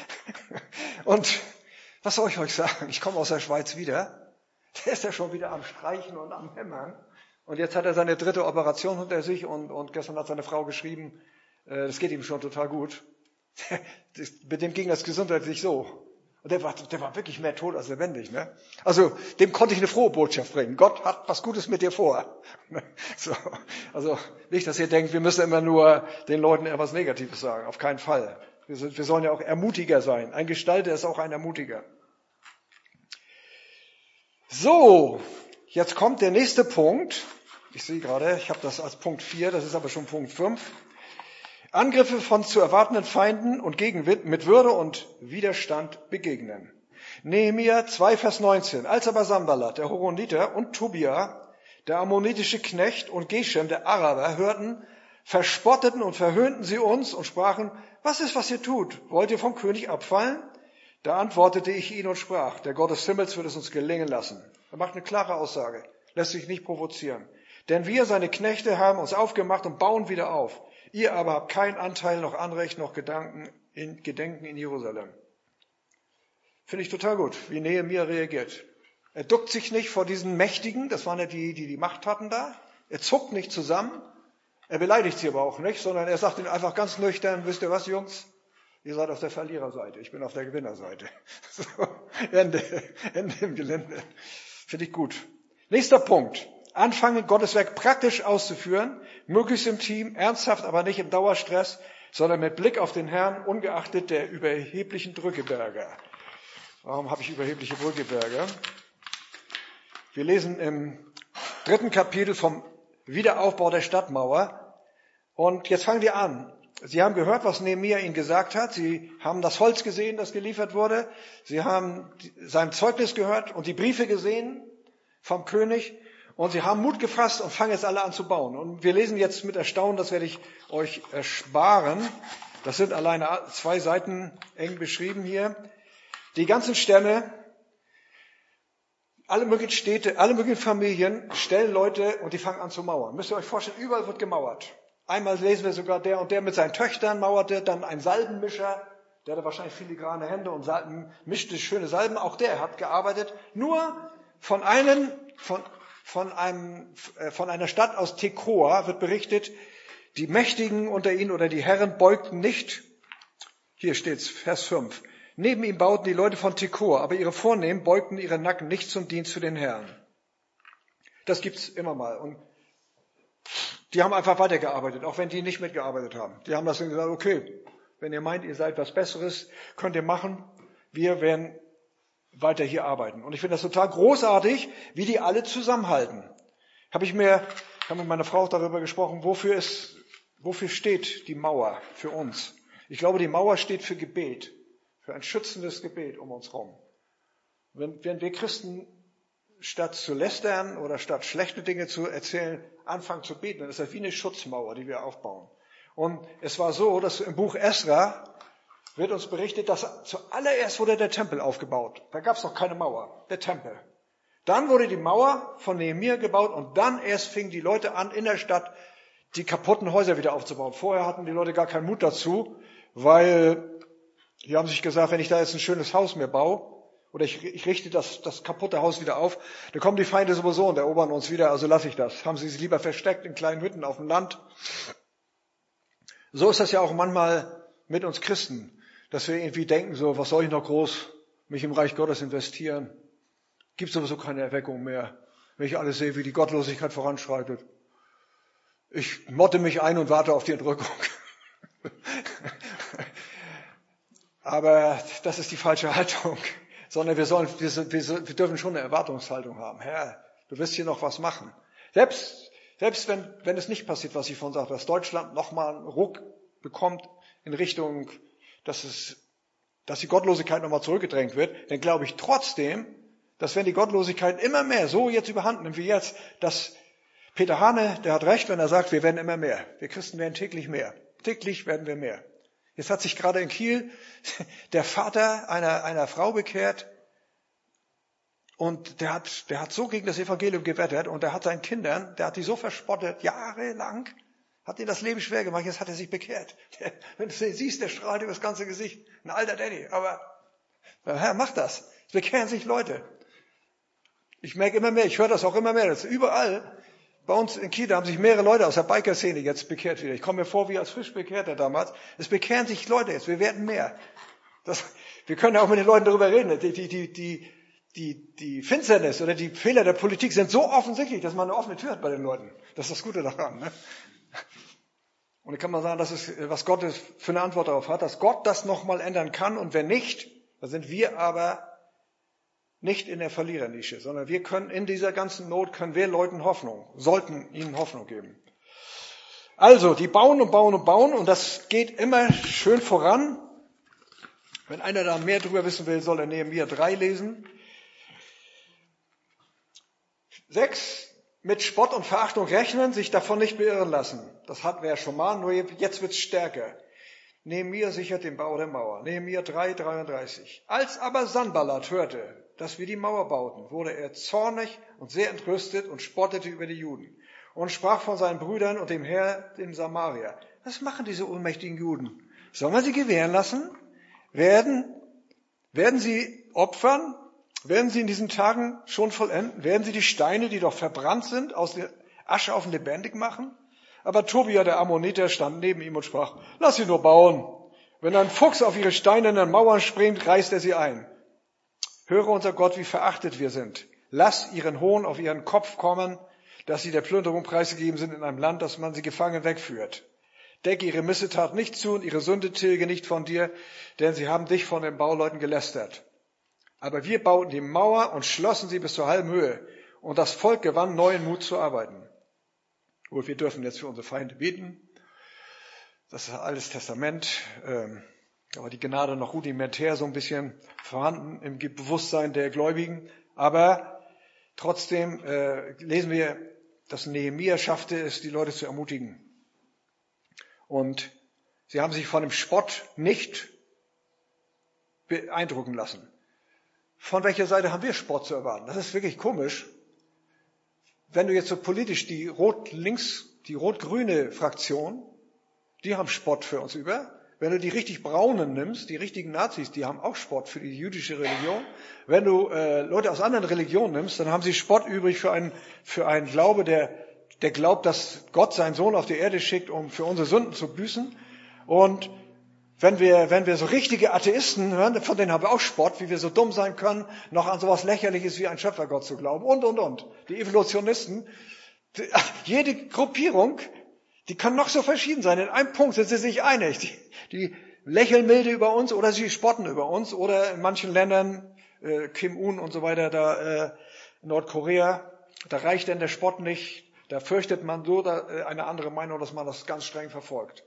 Und was soll ich euch sagen? Ich komme aus der Schweiz wieder. Der ist ja schon wieder am Streichen und am Hämmern. Und jetzt hat er seine 3. Operation hinter sich, und gestern hat seine Frau geschrieben, das geht ihm schon total gut. Mit dem ging das gesundheitlich so. Und der war wirklich mehr tot als lebendig. Ne? Also dem konnte ich eine frohe Botschaft bringen. Gott hat was Gutes mit dir vor. So. Also nicht, dass ihr denkt, wir müssen immer nur den Leuten etwas Negatives sagen. Auf keinen Fall. Wir sollen ja auch Ermutiger sein. Ein Gestalter ist auch ein Ermutiger. So, jetzt kommt der nächste Punkt. Ich sehe gerade, ich habe das als Punkt 4, das ist aber schon Punkt 5. Angriffe von zu erwartenden Feinden und Gegenwind mit Würde und Widerstand begegnen. Nehemia 2, Vers 19. Als aber Sanballat, der Horoniter, und Tobia, der ammonitische Knecht, und Geshem, der Araber, hörten, verspotteten und verhöhnten sie uns und sprachen, was ist, was ihr tut? Wollt ihr vom König abfallen? Da antwortete ich ihnen und sprach, der Gott des Himmels wird es uns gelingen lassen. Er macht eine klare Aussage, lässt sich nicht provozieren. Denn wir, seine Knechte, haben uns aufgemacht und bauen wieder auf. Ihr aber habt keinen Anteil, noch Anrecht, noch Gedenken in Jerusalem. Finde ich total gut, wie Nehemia reagiert. Er duckt sich nicht vor diesen Mächtigen, das waren ja die Macht hatten da. Er zuckt nicht zusammen. Er beleidigt sie aber auch nicht, sondern er sagt ihnen einfach ganz nüchtern, wisst ihr was, Jungs? Ihr seid auf der Verliererseite, ich bin auf der Gewinnerseite. So, Ende im Gelände. Finde ich gut. Nächster Punkt. anfangen, Gottes Werk praktisch auszuführen, möglichst im Team, ernsthaft, aber nicht im Dauerstress, sondern mit Blick auf den Herrn, ungeachtet der überheblichen Drückeberger. Warum habe ich überhebliche Drückeberger? Wir lesen im 3. Kapitel vom Wiederaufbau der Stadtmauer. Und jetzt fangen wir an. Sie haben gehört, was Nehemia ihnen gesagt hat. Sie haben das Holz gesehen, das geliefert wurde. Sie haben sein Zeugnis gehört und die Briefe gesehen vom König. Und sie haben Mut gefasst und fangen jetzt alle an zu bauen. Und wir lesen jetzt mit Erstaunen, das werde ich euch ersparen. Das sind alleine 2 Seiten eng beschrieben hier. Die ganzen Stämme, alle möglichen Städte, alle möglichen Familien stellen Leute und die fangen an zu mauern. Müsst ihr euch vorstellen, überall wird gemauert. Einmal lesen wir sogar, der und der mit seinen Töchtern mauerte, dann ein Salbenmischer, der hatte wahrscheinlich filigrane Hände und mischte schöne Salben. Auch der hat gearbeitet. Nur von einer Stadt aus Tekoa wird berichtet, die Mächtigen unter ihnen oder die Herren beugten nicht. Hier steht's, Vers 5. Neben ihm bauten die Leute von Tekoa, aber ihre Vornehmen beugten ihre Nacken nicht zum Dienst für den Herrn. Das gibt's immer mal. Und die haben einfach weitergearbeitet, auch wenn die nicht mitgearbeitet haben. Die haben das dann gesagt, okay, wenn ihr meint, ihr seid was Besseres, könnt ihr machen. Wir werden weiter hier arbeiten. Und ich finde das total großartig, wie die alle zusammenhalten. Ich habe mit meiner Frau auch darüber gesprochen, wofür steht die Mauer für uns? Ich glaube, die Mauer steht für Gebet, für ein schützendes Gebet um uns herum. Wenn wir Christen statt zu lästern oder statt schlechte Dinge zu erzählen, anfangen zu beten, dann ist das wie eine Schutzmauer, die wir aufbauen. Und es war so, dass im Buch Esra wird uns berichtet, dass zuallererst wurde der Tempel aufgebaut. Da gab es noch keine Mauer, der Tempel. Dann wurde die Mauer von Nehemia gebaut und dann erst fingen die Leute an, in der Stadt die kaputten Häuser wieder aufzubauen. Vorher hatten die Leute gar keinen Mut dazu, weil die haben sich gesagt, wenn ich da jetzt ein schönes Haus mir baue, oder ich richte das kaputte Haus wieder auf, dann kommen die Feinde sowieso und erobern uns wieder, also lasse ich das. Haben sie sich lieber versteckt in kleinen Hütten auf dem Land. So ist das ja auch manchmal mit uns Christen, dass wir irgendwie denken, so, was soll ich noch groß mich im Reich Gottes investieren? Gibt sowieso keine Erweckung mehr, wenn ich alles sehe, wie die Gottlosigkeit voranschreitet. Ich motte mich ein und warte auf die Entrückung. Aber das ist die falsche Haltung. Sondern wir dürfen schon eine Erwartungshaltung haben. Herr, du wirst hier noch was machen. Selbst wenn es nicht passiert, was ich vorhin sagte, dass Deutschland nochmal einen Ruck bekommt in Richtung, dass die Gottlosigkeit nochmal zurückgedrängt wird, dann glaube ich trotzdem, dass wenn die Gottlosigkeit immer mehr so jetzt überhand nimmt wie jetzt, dass Peter Hane, der hat recht, wenn er sagt, wir werden immer mehr. Wir Christen werden täglich mehr. Täglich werden wir mehr. Jetzt hat sich gerade in Kiel der Vater einer Frau bekehrt und der hat so gegen das Evangelium gewettert und der hat seinen Kindern, der hat die so verspottet, jahrelang, hat ihnen das Leben schwer gemacht, jetzt hat er sich bekehrt. Wenn du den siehst, der strahlt über das ganze Gesicht. Ein alter Daddy, aber der Herr macht das. Es bekehren sich Leute. Ich merke immer mehr, ich höre das auch immer mehr, das ist überall. Bei uns in Kiel haben sich mehrere Leute aus der Biker-Szene jetzt bekehrt wieder. Ich komme mir vor wie als frisch Bekehrter damals. Es bekehren sich Leute jetzt, wir werden mehr. Wir können ja auch mit den Leuten darüber reden. Die Finsternis oder die Fehler der Politik sind so offensichtlich, dass man eine offene Tür hat bei den Leuten. Das ist das Gute daran. Ne? Und da kann man sagen, das ist, was Gott für eine Antwort darauf hat, dass Gott das nochmal ändern kann. Und wenn nicht, dann sind wir aber nicht in der Verlierernische, sondern wir können in dieser ganzen Not, sollten ihnen Hoffnung geben. Also, die bauen und bauen und bauen und das geht immer schön voran. Wenn einer da mehr drüber wissen will, soll er Nehemia 3 lesen. 6, mit Spott und Verachtung rechnen, sich davon nicht beirren lassen. Das hatten wir ja schon mal, nur jetzt wird's stärker. Nehemia sichert den Bau der Mauer. Nehemia 3,33. Als aber Sanballat hörte, dass wir die Mauer bauten, wurde er zornig und sehr entrüstet und spottete über die Juden und sprach von seinen Brüdern und dem Herr, dem Samaria. Was machen diese unmächtigen Juden? Sollen wir sie gewähren lassen? Werden sie opfern? Werden sie in diesen Tagen schon vollenden? Werden sie die Steine, die doch verbrannt sind, aus der Asche auf lebendig machen? Aber Tobia, der Ammoniter, stand neben ihm und sprach, lass sie nur bauen. Wenn ein Fuchs auf ihre steinernen Mauern springt, reißt er sie ein. Höre unser Gott, wie verachtet wir sind. Lass ihren Hohn auf ihren Kopf kommen. dass sie der Plünderung preisgegeben sind in einem Land, dass man sie gefangen wegführt. Decke ihre Missetat nicht zu und ihre Sünde tilge nicht von dir, denn sie haben dich von den Bauleuten gelästert. Aber wir bauten die Mauer und schlossen sie bis zur halben Höhe. Und das Volk gewann neuen Mut zu arbeiten. Gut, wir dürfen jetzt für unsere Feinde beten. Das ist Altes Testament. Aber die Gnade noch rudimentär so ein bisschen vorhanden im Bewusstsein der Gläubigen. Aber trotzdem lesen wir, dass Nehemia schaffte es, die Leute zu ermutigen. Und sie haben sich von dem Spott nicht beeindrucken lassen. Von welcher Seite haben wir Spott zu erwarten? Das ist wirklich komisch. Wenn du jetzt so politisch die rot-grüne Fraktion, die haben Spott für uns über. Wenn du die richtig Braunen nimmst, die richtigen Nazis, die haben auch Spott für die jüdische Religion. Wenn du Leute aus anderen Religionen nimmst, dann haben sie Spott übrig für einen Glaube, der glaubt, dass Gott seinen Sohn auf die Erde schickt, um für unsere Sünden zu büßen. Und wenn wir so richtige Atheisten hören, von denen haben wir auch Spott, wie wir so dumm sein können, noch an sowas Lächerliches wie einen Schöpfergott zu glauben und. Die Evolutionisten, jede Gruppierung, die kann noch so verschieden sein. In einem Punkt sind sie sich einig. Die lächeln milde über uns oder sie spotten über uns. Oder in manchen Ländern, Kim Un und so weiter, da Nordkorea, da reicht denn der Spott nicht. Da fürchtet man so eine andere Meinung, dass man das ganz streng verfolgt.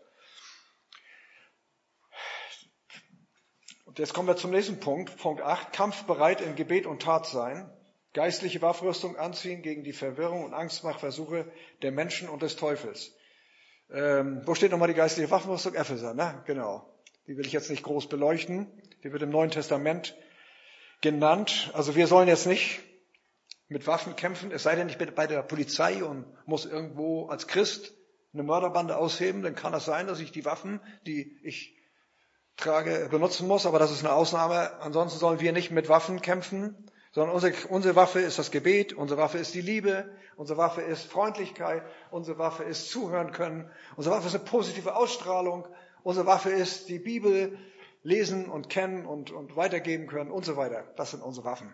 Und jetzt kommen wir zum nächsten Punkt, Punkt 8. Kampfbereit in Gebet und Tat sein. Geistliche Waffenrüstung anziehen gegen die Verwirrung und Angstmachversuche der Menschen und des Teufels. Wo steht nochmal die geistliche Waffenrüstung? Epheser, ne? Genau. Die will ich jetzt nicht groß beleuchten. Die wird im Neuen Testament genannt. Also wir sollen jetzt nicht mit Waffen kämpfen, es sei denn, ich bin bei der Polizei und muss irgendwo als Christ eine Mörderbande ausheben, dann kann das sein, dass ich die Waffen, die ich trage, benutzen muss, aber das ist eine Ausnahme. Ansonsten sollen wir nicht mit Waffen kämpfen, sondern unsere Waffe ist das Gebet, unsere Waffe ist die Liebe, unsere Waffe ist Freundlichkeit, unsere Waffe ist zuhören können, unsere Waffe ist eine positive Ausstrahlung, unsere Waffe ist die Bibel lesen und kennen und weitergeben können und so weiter. Das sind unsere Waffen.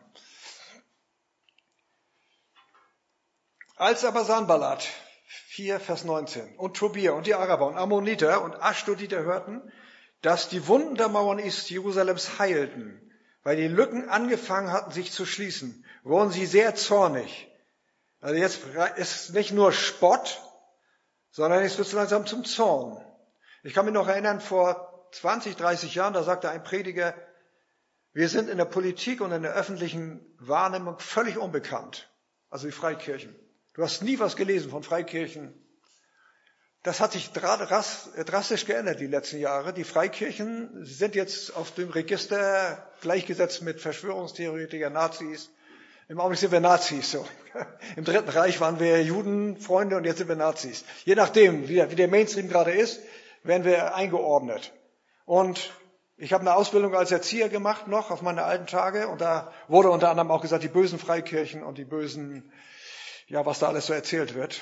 Als aber Sanballat, 4, Vers 19, und Tobia und die Araber und Ammoniter und Aschdoditer hörten, dass die Wunden der Mauern Jerusalems heilten, weil die Lücken angefangen hatten, sich zu schließen, wurden sie sehr zornig. Also jetzt ist nicht nur Spott, sondern jetzt wird es langsam zum Zorn. Ich kann mich noch erinnern, vor 20, 30 Jahren, da sagte ein Prediger, wir sind in der Politik und in der öffentlichen Wahrnehmung völlig unbekannt. Also die Freikirchen. Du hast nie was gelesen von Freikirchen. Das hat sich drastisch geändert die letzten Jahre. Die Freikirchen sind jetzt auf dem Register gleichgesetzt mit Verschwörungstheoretikern, Nazis. Im Augenblick sind wir Nazis. So. Im Dritten Reich waren wir Judenfreunde und jetzt sind wir Nazis. Je nachdem, wie der Mainstream gerade ist, werden wir eingeordnet. Und ich habe eine Ausbildung als Erzieher gemacht noch auf meine alten Tage. Und da wurde unter anderem auch gesagt, die bösen Freikirchen und die bösen, ja, was da alles so erzählt wird.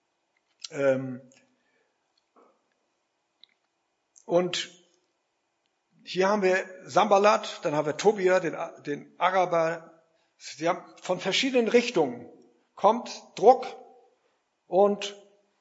Und hier haben wir Sanballat, dann haben wir Tobia, den Araber. Sie haben von verschiedenen Richtungen kommt Druck und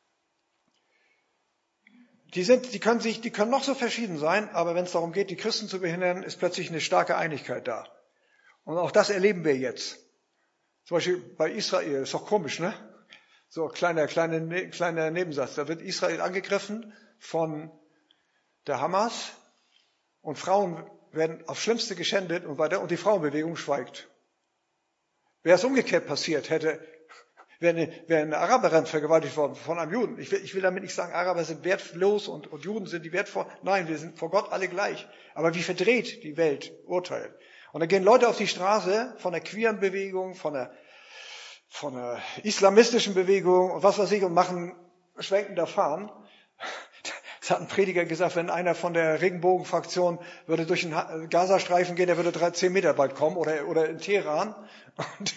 die können noch so verschieden sein, aber wenn es darum geht, die Christen zu behindern, ist plötzlich eine starke Einigkeit da. Und auch das erleben wir jetzt. Zum Beispiel bei Israel, ist doch komisch, ne? So, kleiner Nebensatz. Da wird Israel angegriffen von der Hamas und Frauen werden aufs Schlimmste geschändet und weiter und die Frauenbewegung schweigt. Wäre es umgekehrt passiert, wäre eine Araberin vergewaltigt worden von einem Juden. Ich will damit nicht sagen, Araber sind wertlos und Juden sind die wertvoll. Nein, wir sind vor Gott alle gleich. Aber wie verdreht die Welt urteilt. Und dann gehen Leute auf die Straße von der queeren Bewegung, von der islamistischen Bewegung und was weiß ich und machen schwenkender Fahnen. Es hat ein Prediger gesagt, wenn einer von der Regenbogenfraktion würde durch den Gazastreifen gehen, der würde 10 Meter bald kommen oder in Teheran. Und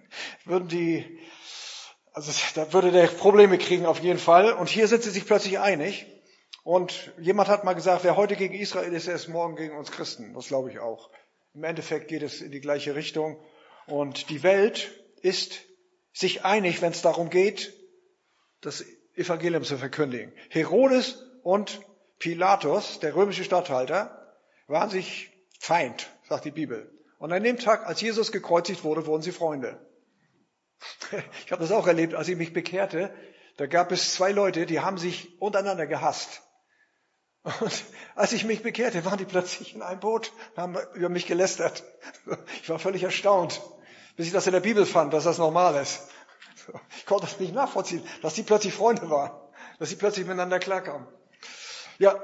da würde der Probleme kriegen auf jeden Fall. Und hier sind sie sich plötzlich einig. Und jemand hat mal gesagt, wer heute gegen Israel ist, der ist morgen gegen uns Christen. Das glaube ich auch. Im Endeffekt geht es in die gleiche Richtung. Und die Welt ist sich einig, wenn es darum geht, das Evangelium zu verkündigen. Herodes und Pilatus, der römische Statthalter, waren sich Feind, sagt die Bibel. Und an dem Tag, als Jesus gekreuzigt wurde, wurden sie Freunde. Ich habe das auch erlebt, als ich mich bekehrte. Da gab es 2 Leute, die haben sich untereinander gehasst. Und als ich mich bekehrte, waren die plötzlich in einem Boot, haben über mich gelästert. Ich war völlig erstaunt, bis ich das in der Bibel fand, dass das normal ist. Ich konnte das nicht nachvollziehen, dass die plötzlich Freunde waren, dass sie plötzlich miteinander klarkamen. Ja,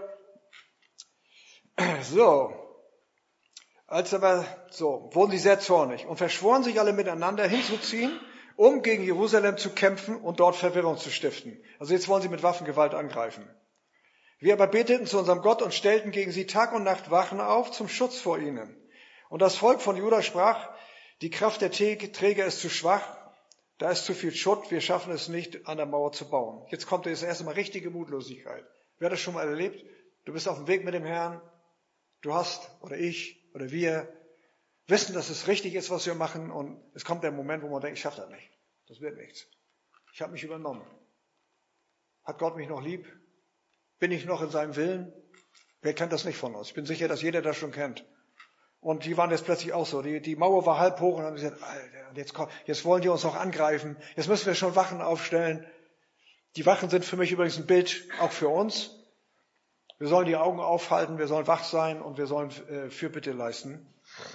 wurden sie sehr zornig und verschworen sich alle miteinander hinzuziehen, um gegen Jerusalem zu kämpfen und dort Verwirrung zu stiften. Also jetzt wollen sie mit Waffengewalt angreifen. Wir aber beteten zu unserem Gott und stellten gegen sie Tag und Nacht Wachen auf zum Schutz vor ihnen. Und das Volk von Juda sprach, die Kraft der Träger ist zu schwach, da ist zu viel Schutt, wir schaffen es nicht, an der Mauer zu bauen. Jetzt kommt das erste Mal richtige Mutlosigkeit. Wer hat das schon mal erlebt? Du bist auf dem Weg mit dem Herrn, du hast, oder ich, oder wir, wissen, dass es richtig ist, was wir machen, und es kommt der Moment, wo man denkt, ich schaffe das nicht, das wird nichts. Ich habe mich übernommen. Hat Gott mich noch lieb? Bin ich noch in seinem Willen? Wer kennt das nicht von uns? Ich bin sicher, dass jeder das schon kennt. Und die waren jetzt plötzlich auch so. Die Mauer war halb hoch und haben gesagt, Alter, jetzt wollen die uns noch angreifen. Jetzt müssen wir schon Wachen aufstellen. Die Wachen sind für mich übrigens ein Bild auch für uns. Wir sollen die Augen aufhalten, wir sollen wach sein und wir sollen Fürbitte leisten.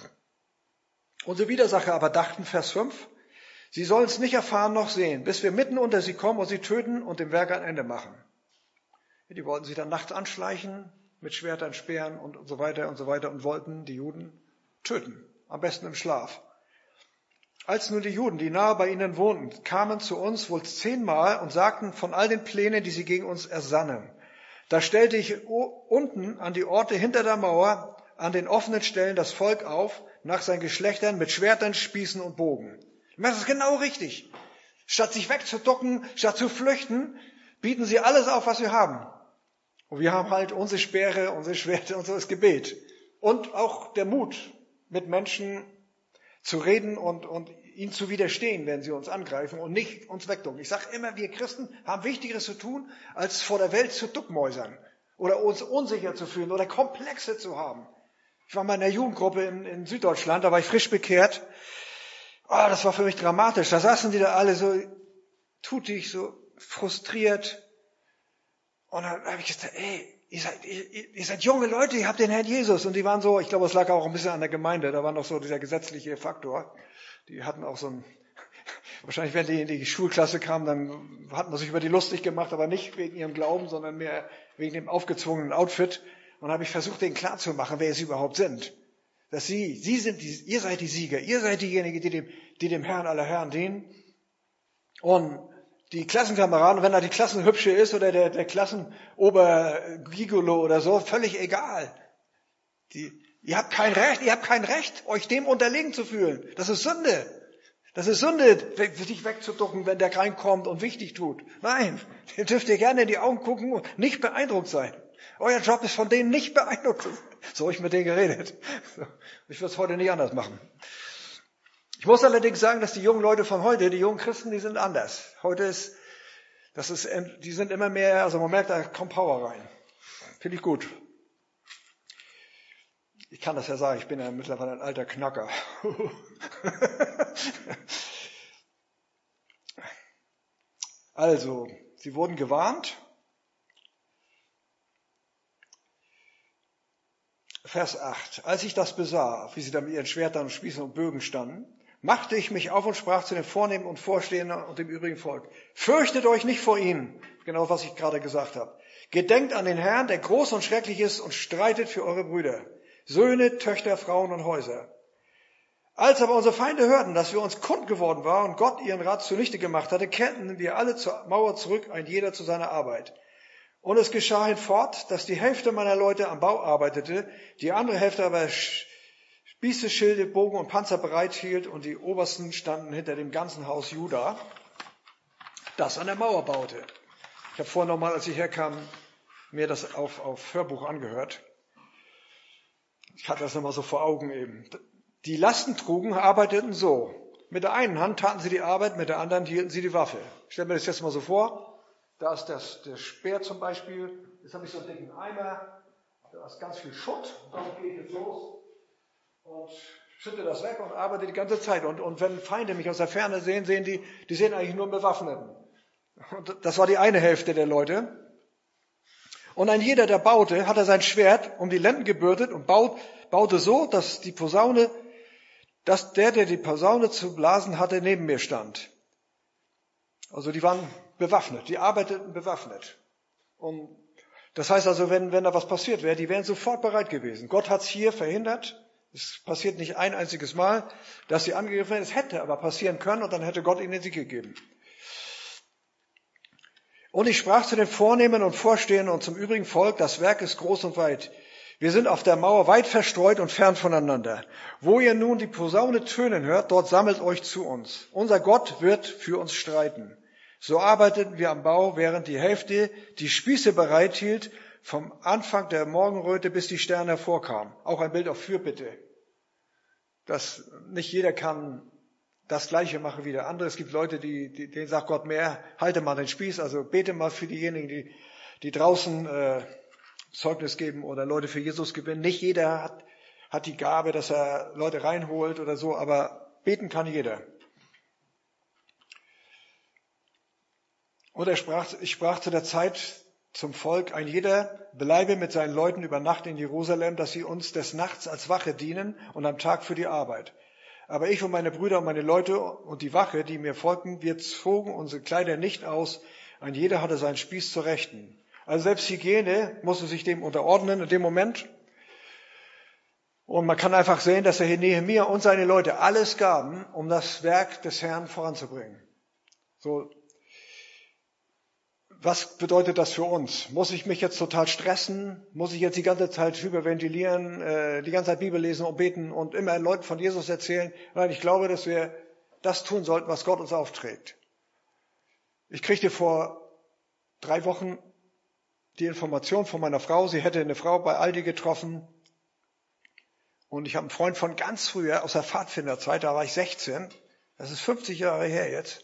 Unsere Widersacher aber dachten, Vers 5, sie sollen es nicht erfahren noch sehen, bis wir mitten unter sie kommen und sie töten und dem Werk ein Ende machen. Die wollten sich dann nachts anschleichen, mit Schwertern, Speeren und so weiter und wollten die Juden töten, am besten im Schlaf. Als nun die Juden, die nahe bei ihnen wohnten, kamen zu uns wohl 10-mal und sagten von all den Plänen, die sie gegen uns ersannen. Da stellte ich unten an die Orte hinter der Mauer, an den offenen Stellen das Volk auf, nach seinen Geschlechtern, mit Schwertern, Spießen und Bogen. Das ist genau richtig. Statt sich wegzuducken, statt zu flüchten, bieten sie alles auf, was wir haben. Und wir haben halt unsere Speere, unsere Schwerter, unser Gebet. Und auch der Mut, mit Menschen zu reden und ihnen zu widerstehen, wenn sie uns angreifen und nicht uns wegducken. Ich sage immer, wir Christen haben Wichtigeres zu tun, als vor der Welt zu duckmäusern oder uns unsicher zu fühlen oder Komplexe zu haben. Ich war mal in einer Jugendgruppe in Süddeutschland, da war ich frisch bekehrt. Das war für mich dramatisch. Da saßen die da alle so tutig, so frustriert. Und dann habe ich gesagt, ihr seid junge Leute, ihr habt den Herrn Jesus. Und die waren so, ich glaube, es lag auch ein bisschen an der Gemeinde, da war noch so dieser gesetzliche Faktor. Die hatten auch so wahrscheinlich wenn die in die Schulklasse kamen, dann hat man sich über die lustig gemacht, aber nicht wegen ihrem Glauben, sondern mehr wegen dem aufgezwungenen Outfit. Und dann habe ich versucht, denen klarzumachen, wer sie überhaupt sind. Dass ihr seid die Sieger, ihr seid diejenigen, die dem Herrn aller Herren dienen. Und die Klassenkameraden, wenn da die Klassenhübsche ist oder der Klassenober-Gigolo oder so, völlig egal. Ihr habt kein Recht, euch dem unterlegen zu fühlen. Das ist Sünde. Das ist Sünde, sich wegzuducken, wenn der reinkommt und wichtig tut. Nein, ihr dürft ihr gerne in die Augen gucken und nicht beeindruckt sein. Euer Job ist, von denen nicht beeindruckt zu sein. So habe ich mit denen geredet. Ich würde es heute nicht anders machen. Ich muss allerdings sagen, dass die jungen Leute von heute, die jungen Christen, die sind anders. Die sind immer mehr, also man merkt, da kommt Power rein. Finde ich gut. Ich kann das ja sagen, ich bin ja mittlerweile ein alter Knacker. Also, sie wurden gewarnt. Vers 8. Als ich das besah, wie sie da mit ihren Schwertern und Spießen und Bögen standen, machte ich mich auf und sprach zu den Vornehmen und Vorstehenden und dem übrigen Volk. Fürchtet euch nicht vor ihnen. Genau, was ich gerade gesagt habe. Gedenkt an den Herrn, der groß und schrecklich ist, und streitet für eure Brüder. Söhne, Töchter, Frauen und Häuser. Als aber unsere Feinde hörten, dass wir uns kund geworden waren und Gott ihren Rat zunichte gemacht hatte, kehrten wir alle zur Mauer zurück, ein jeder zu seiner Arbeit. Und es geschah hinfort, dass die Hälfte meiner Leute am Bau arbeitete, die andere Hälfte aber Spieße, Schilde, Bogen und Panzer bereithielt, und die Obersten standen hinter dem ganzen Haus Juda, das an der Mauer baute. Ich habe vorhin nochmal, als ich herkam, mir das auf Hörbuch angehört. Ich hatte das nochmal so vor Augen eben. Die Lasten trugen, arbeiteten so. Mit der einen Hand taten sie die Arbeit, mit der anderen hielten sie die Waffe. Ich stelle mir das jetzt mal so vor. Da ist der Speer zum Beispiel. Jetzt habe ich so einen dicken Eimer. Da ist ganz viel Schutt. Dann gehe ich jetzt los und schütte das weg und arbeite die ganze Zeit. Und wenn Feinde mich aus der Ferne sehen, die sehen eigentlich nur einen Bewaffneten. Und das war die eine Hälfte der Leute. Und ein jeder, der baute, hatte sein Schwert um die Lenden gebürdet und baute so, dass die Posaune, dass der die Posaune zu blasen hatte, neben mir stand. Also die waren bewaffnet, die arbeiteten bewaffnet. Und das heißt also, wenn da was passiert wäre, die wären sofort bereit gewesen. Gott hat es hier verhindert. Es passiert nicht ein einziges Mal, dass sie angegriffen werden. Es hätte aber passieren können und dann hätte Gott ihnen den Sieg gegeben. Und ich sprach zu den Vornehmen und Vorstehenden und zum übrigen Volk, das Werk ist groß und weit. Wir sind auf der Mauer weit verstreut und fern voneinander. Wo ihr nun die Posaune tönen hört, dort sammelt euch zu uns. Unser Gott wird für uns streiten. So arbeiteten wir am Bau, während die Hälfte die Spieße bereithielt, vom Anfang der Morgenröte bis die Sterne hervorkamen. Auch ein Bild auf Fürbitte. Dass nicht jeder kann das Gleiche machen wie der andere. Es gibt Leute, denen sagt Gott mehr, halte mal den Spieß, also bete mal für diejenigen, die draußen Zeugnis geben oder Leute für Jesus gewinnen. Nicht jeder hat die Gabe, dass er Leute reinholt oder so, aber beten kann jeder. Und ich sprach zu der Zeit zum Volk, ein jeder bleibe mit seinen Leuten über Nacht in Jerusalem, dass sie uns des Nachts als Wache dienen und am Tag für die Arbeit. Aber ich und meine Brüder und meine Leute und die Wache, die mir folgten, wir zogen unsere Kleider nicht aus. Ein jeder hatte seinen Spieß zur Rechten. Also selbst Hygiene musste sich dem unterordnen in dem Moment. Und man kann einfach sehen, dass der Nehemia und seine Leute alles gaben, um das Werk des Herrn voranzubringen. So, was bedeutet das für uns? Muss ich mich jetzt total stressen? Muss ich jetzt die ganze Zeit hyperventilieren, die ganze Zeit Bibel lesen und beten und immer Leuten von Jesus erzählen? Nein, ich glaube, dass wir das tun sollten, was Gott uns aufträgt. Ich kriegte vor 3 Wochen die Information von meiner Frau, sie hätte eine Frau bei Aldi getroffen. Und ich habe einen Freund von ganz früher, aus der Pfadfinderzeit, da war ich 16. Das ist 50 Jahre her jetzt.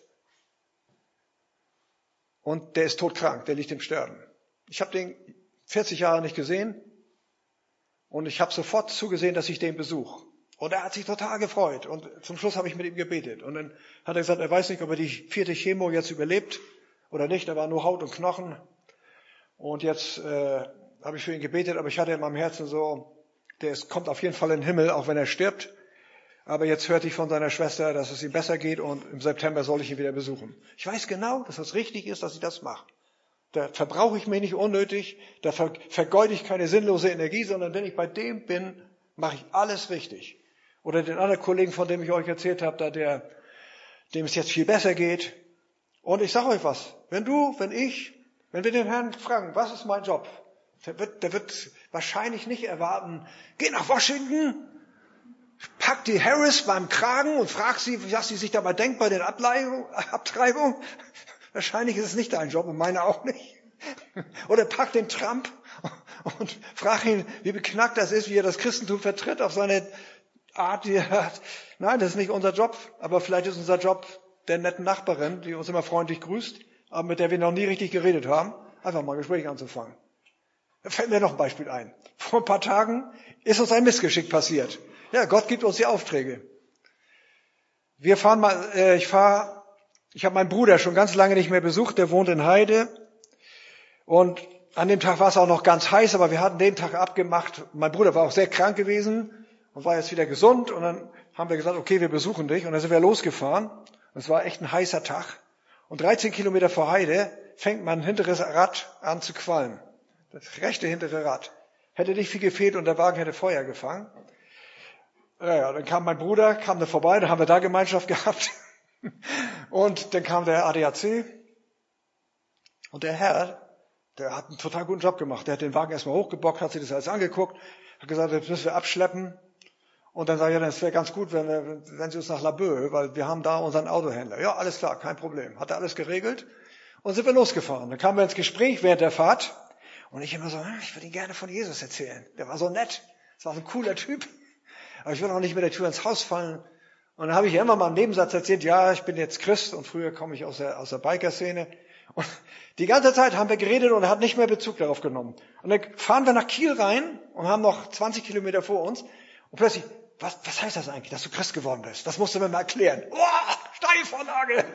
Und der ist todkrank, der liegt im Sterben. Ich habe den 40 Jahre nicht gesehen und ich habe sofort zugesehen, dass ich den besuche. Und er hat sich total gefreut und zum Schluss habe ich mit ihm gebetet. Und dann hat er gesagt, er weiß nicht, ob er die 4. Chemo jetzt überlebt oder nicht. Da war nur Haut und Knochen. Und jetzt habe ich für ihn gebetet, aber ich hatte in meinem Herzen so, kommt auf jeden Fall in den Himmel, auch wenn er stirbt. Aber jetzt hörte ich von seiner Schwester, dass es ihm besser geht und im September soll ich ihn wieder besuchen. Ich weiß genau, dass es richtig ist, dass ich das mache. Da verbrauche ich mich nicht unnötig, da vergeude ich keine sinnlose Energie, sondern wenn ich bei dem bin, mache ich alles richtig. Oder den anderen Kollegen, von dem ich euch erzählt habe, dem es jetzt viel besser geht. Und ich sage euch was, wenn wir den Herrn fragen, was ist mein Job? Der wird wahrscheinlich nicht erwarten, geh nach Washington, pack die Harris beim Kragen und frag sie, was sie sich dabei denkt bei den Abtreibungen. Wahrscheinlich ist es nicht dein Job und meine auch nicht. Oder pack den Trump und frag ihn, wie beknackt das ist, wie er das Christentum vertritt auf seine Art, die er hat. Nein, das ist nicht unser Job. Aber vielleicht ist unser Job der netten Nachbarin, die uns immer freundlich grüßt, aber mit der wir noch nie richtig geredet haben, einfach mal ein Gespräch anzufangen. Da fällt mir noch ein Beispiel ein. Vor ein paar Tagen ist uns ein Missgeschick passiert. Ja, Gott gibt uns die Aufträge. Ich habe meinen Bruder schon ganz lange nicht mehr besucht, der wohnt in Heide. Und an dem Tag war es auch noch ganz heiß, aber wir hatten den Tag abgemacht. Mein Bruder war auch sehr krank gewesen und war jetzt wieder gesund. Und dann haben wir gesagt, okay, wir besuchen dich. Und dann sind wir losgefahren. Und es war echt ein heißer Tag. Und 13 Kilometer vor Heide fängt mein hinteres Rad an zu qualmen. Das rechte hintere Rad. Hätte nicht viel gefehlt und der Wagen hätte Feuer gefangen. Ja, dann kam mein Bruder, kam da vorbei, dann haben wir da Gemeinschaft gehabt. Und dann kam der ADAC. Und der Herr, der hat einen total guten Job gemacht. Der hat den Wagen erstmal hochgebockt, hat sich das alles angeguckt, hat gesagt, jetzt müssen wir abschleppen. Und dann sage ich, ja, das wäre ganz gut, wenn Sie uns nach Laboe, weil wir haben da unseren Autohändler. Ja, alles klar, kein Problem. Hat er alles geregelt. Und sind wir losgefahren. Dann kamen wir ins Gespräch während der Fahrt. Und ich immer so, ich würde Ihnen gerne von Jesus erzählen. Der war so nett. Das war so ein cooler Typ. Aber ich will auch nicht mit der Tür ins Haus fallen. Und dann habe ich immer mal im Nebensatz erzählt, ja, ich bin jetzt Christ und früher komme ich aus der Biker-Szene. Und die ganze Zeit haben wir geredet und er hat nicht mehr Bezug darauf genommen. Und dann fahren wir nach Kiel rein und haben noch 20 Kilometer vor uns. Und plötzlich, was heißt das eigentlich, dass du Christ geworden bist? Das musst du mir mal erklären. Oh, Steilvorlage!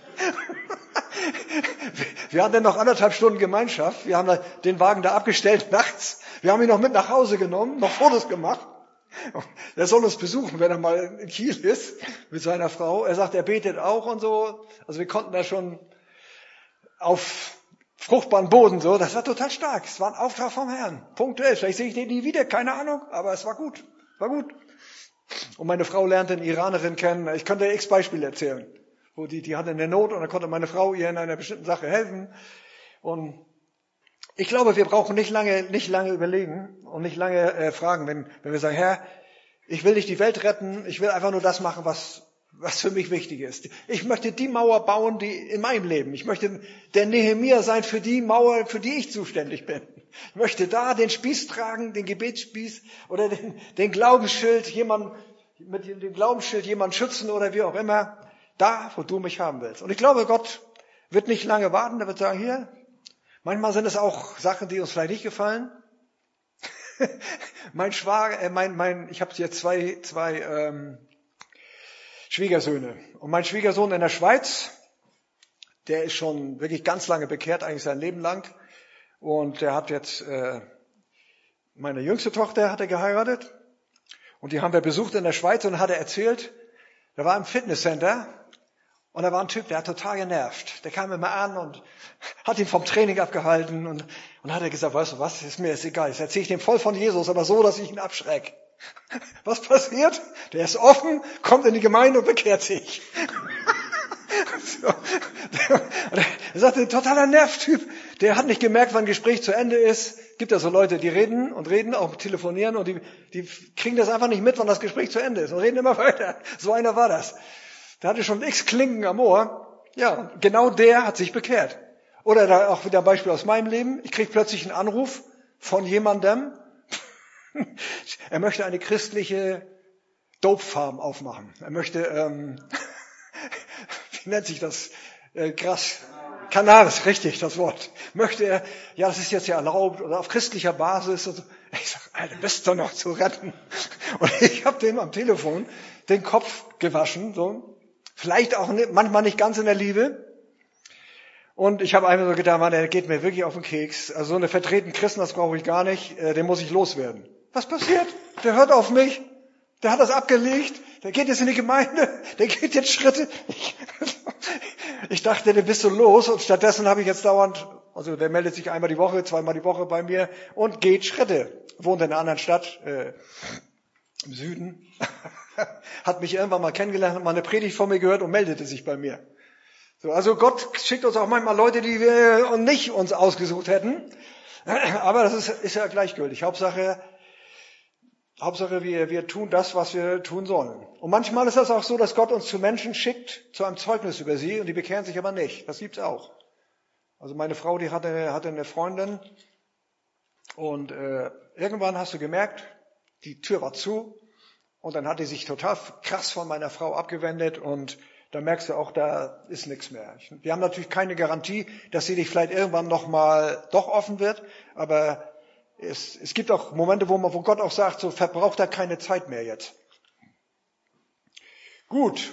Wir hatten dann noch 1,5 Stunden Gemeinschaft. Wir haben den Wagen da abgestellt nachts. Wir haben ihn noch mit nach Hause genommen, noch Fotos gemacht. Er soll uns besuchen, wenn er mal in Kiel ist, mit seiner Frau. Er sagt, er betet auch und so. Also wir konnten da schon auf fruchtbaren Boden so. Das war total stark. Es war ein Auftrag vom Herrn. Punktuell. Vielleicht sehe ich den nie wieder, keine Ahnung. Aber es war gut. War gut. Und meine Frau lernte eine Iranerin kennen. Ich könnte x Beispiele erzählen. Wo die hatte eine Not und dann konnte meine Frau ihr in einer bestimmten Sache helfen. Und ich glaube, wir brauchen nicht lange überlegen und nicht lange fragen, wenn wir sagen, Herr, ich will nicht die Welt retten, ich will einfach nur das machen, was für mich wichtig ist. Ich möchte die Mauer bauen, die in meinem Leben. Ich möchte der Nehemia sein für die Mauer, für die ich zuständig bin. Ich möchte da den Spieß tragen, den Gebetsspieß oder den Glaubensschild, mit dem Glaubensschild jemanden schützen oder wie auch immer. Da, wo du mich haben willst. Und ich glaube, Gott wird nicht lange warten, er wird sagen, hier, manchmal sind es auch Sachen, die uns vielleicht nicht gefallen. Ich habe jetzt zwei Schwiegersöhne. Und mein Schwiegersohn in der Schweiz, der ist schon wirklich ganz lange bekehrt, eigentlich sein Leben lang. Und der hat jetzt, meine jüngste Tochter hat er geheiratet. Und die haben wir besucht in der Schweiz und hat er erzählt, der war im Fitnesscenter. Und da war ein Typ, der hat total genervt. Der kam immer an und hat ihn vom Training abgehalten und hat er gesagt, weißt du was, ist mir jetzt egal. Jetzt erzähle ich dem voll von Jesus, aber so, dass ich ihn abschrecke. Was passiert? Der ist offen, kommt in die Gemeinde und bekehrt sich. So. Er sagte, ein totaler Nervtyp. Der hat nicht gemerkt, wann ein Gespräch zu Ende ist. Gibt ja so Leute, die reden, auch telefonieren und die kriegen das einfach nicht mit, wann das Gespräch zu Ende ist und reden immer weiter. So einer war das. Der hatte schon x Klinken am Ohr. Ja, genau der hat sich bekehrt. Oder da auch wieder ein Beispiel aus meinem Leben. Ich kriege plötzlich einen Anruf von jemandem. Er möchte eine christliche Dope-Farm aufmachen. Er möchte, wie nennt sich das? Cannabis, richtig, das Wort. Möchte er, ja, das ist jetzt ja erlaubt oder auf christlicher Basis. Und so. Ich sag, Alter, bist du noch zu retten? Und ich habe dem am Telefon den Kopf gewaschen, so. Vielleicht auch manchmal nicht ganz in der Liebe. Und ich habe einfach so gedacht, Mann, der geht mir wirklich auf den Keks. Also so eine vertretene Christen, das brauche ich gar nicht. Den muss ich loswerden. Was passiert? Der hört auf mich. Der hat das abgelegt. Der geht jetzt in die Gemeinde. Der geht jetzt Schritte. Ich dachte, der bist du los. Und stattdessen habe ich jetzt dauernd, also der meldet sich einmal die Woche, zweimal die Woche bei mir und geht Schritte. Wohnt in einer anderen Stadt, im Süden. Hat mich irgendwann mal kennengelernt, hat mal eine Predigt von mir gehört und meldete sich bei mir. So, also Gott schickt uns auch manchmal Leute, die wir nicht uns ausgesucht hätten. Aber das ist ja gleichgültig. Hauptsache wir tun das, was wir tun sollen. Und manchmal ist das auch so, dass Gott uns zu Menschen schickt, zu einem Zeugnis über sie, und die bekehren sich aber nicht. Das gibt's auch. Also meine Frau, die hatte eine Freundin, und irgendwann hast du gemerkt, die Tür war zu, und dann hat die sich total krass von meiner Frau abgewendet, und da merkst du auch, da ist nichts mehr. Wir haben natürlich keine Garantie, dass sie dich vielleicht irgendwann nochmal doch offen wird, aber es gibt auch Momente, wo Gott auch sagt, so verbraucht er keine Zeit mehr jetzt. Gut.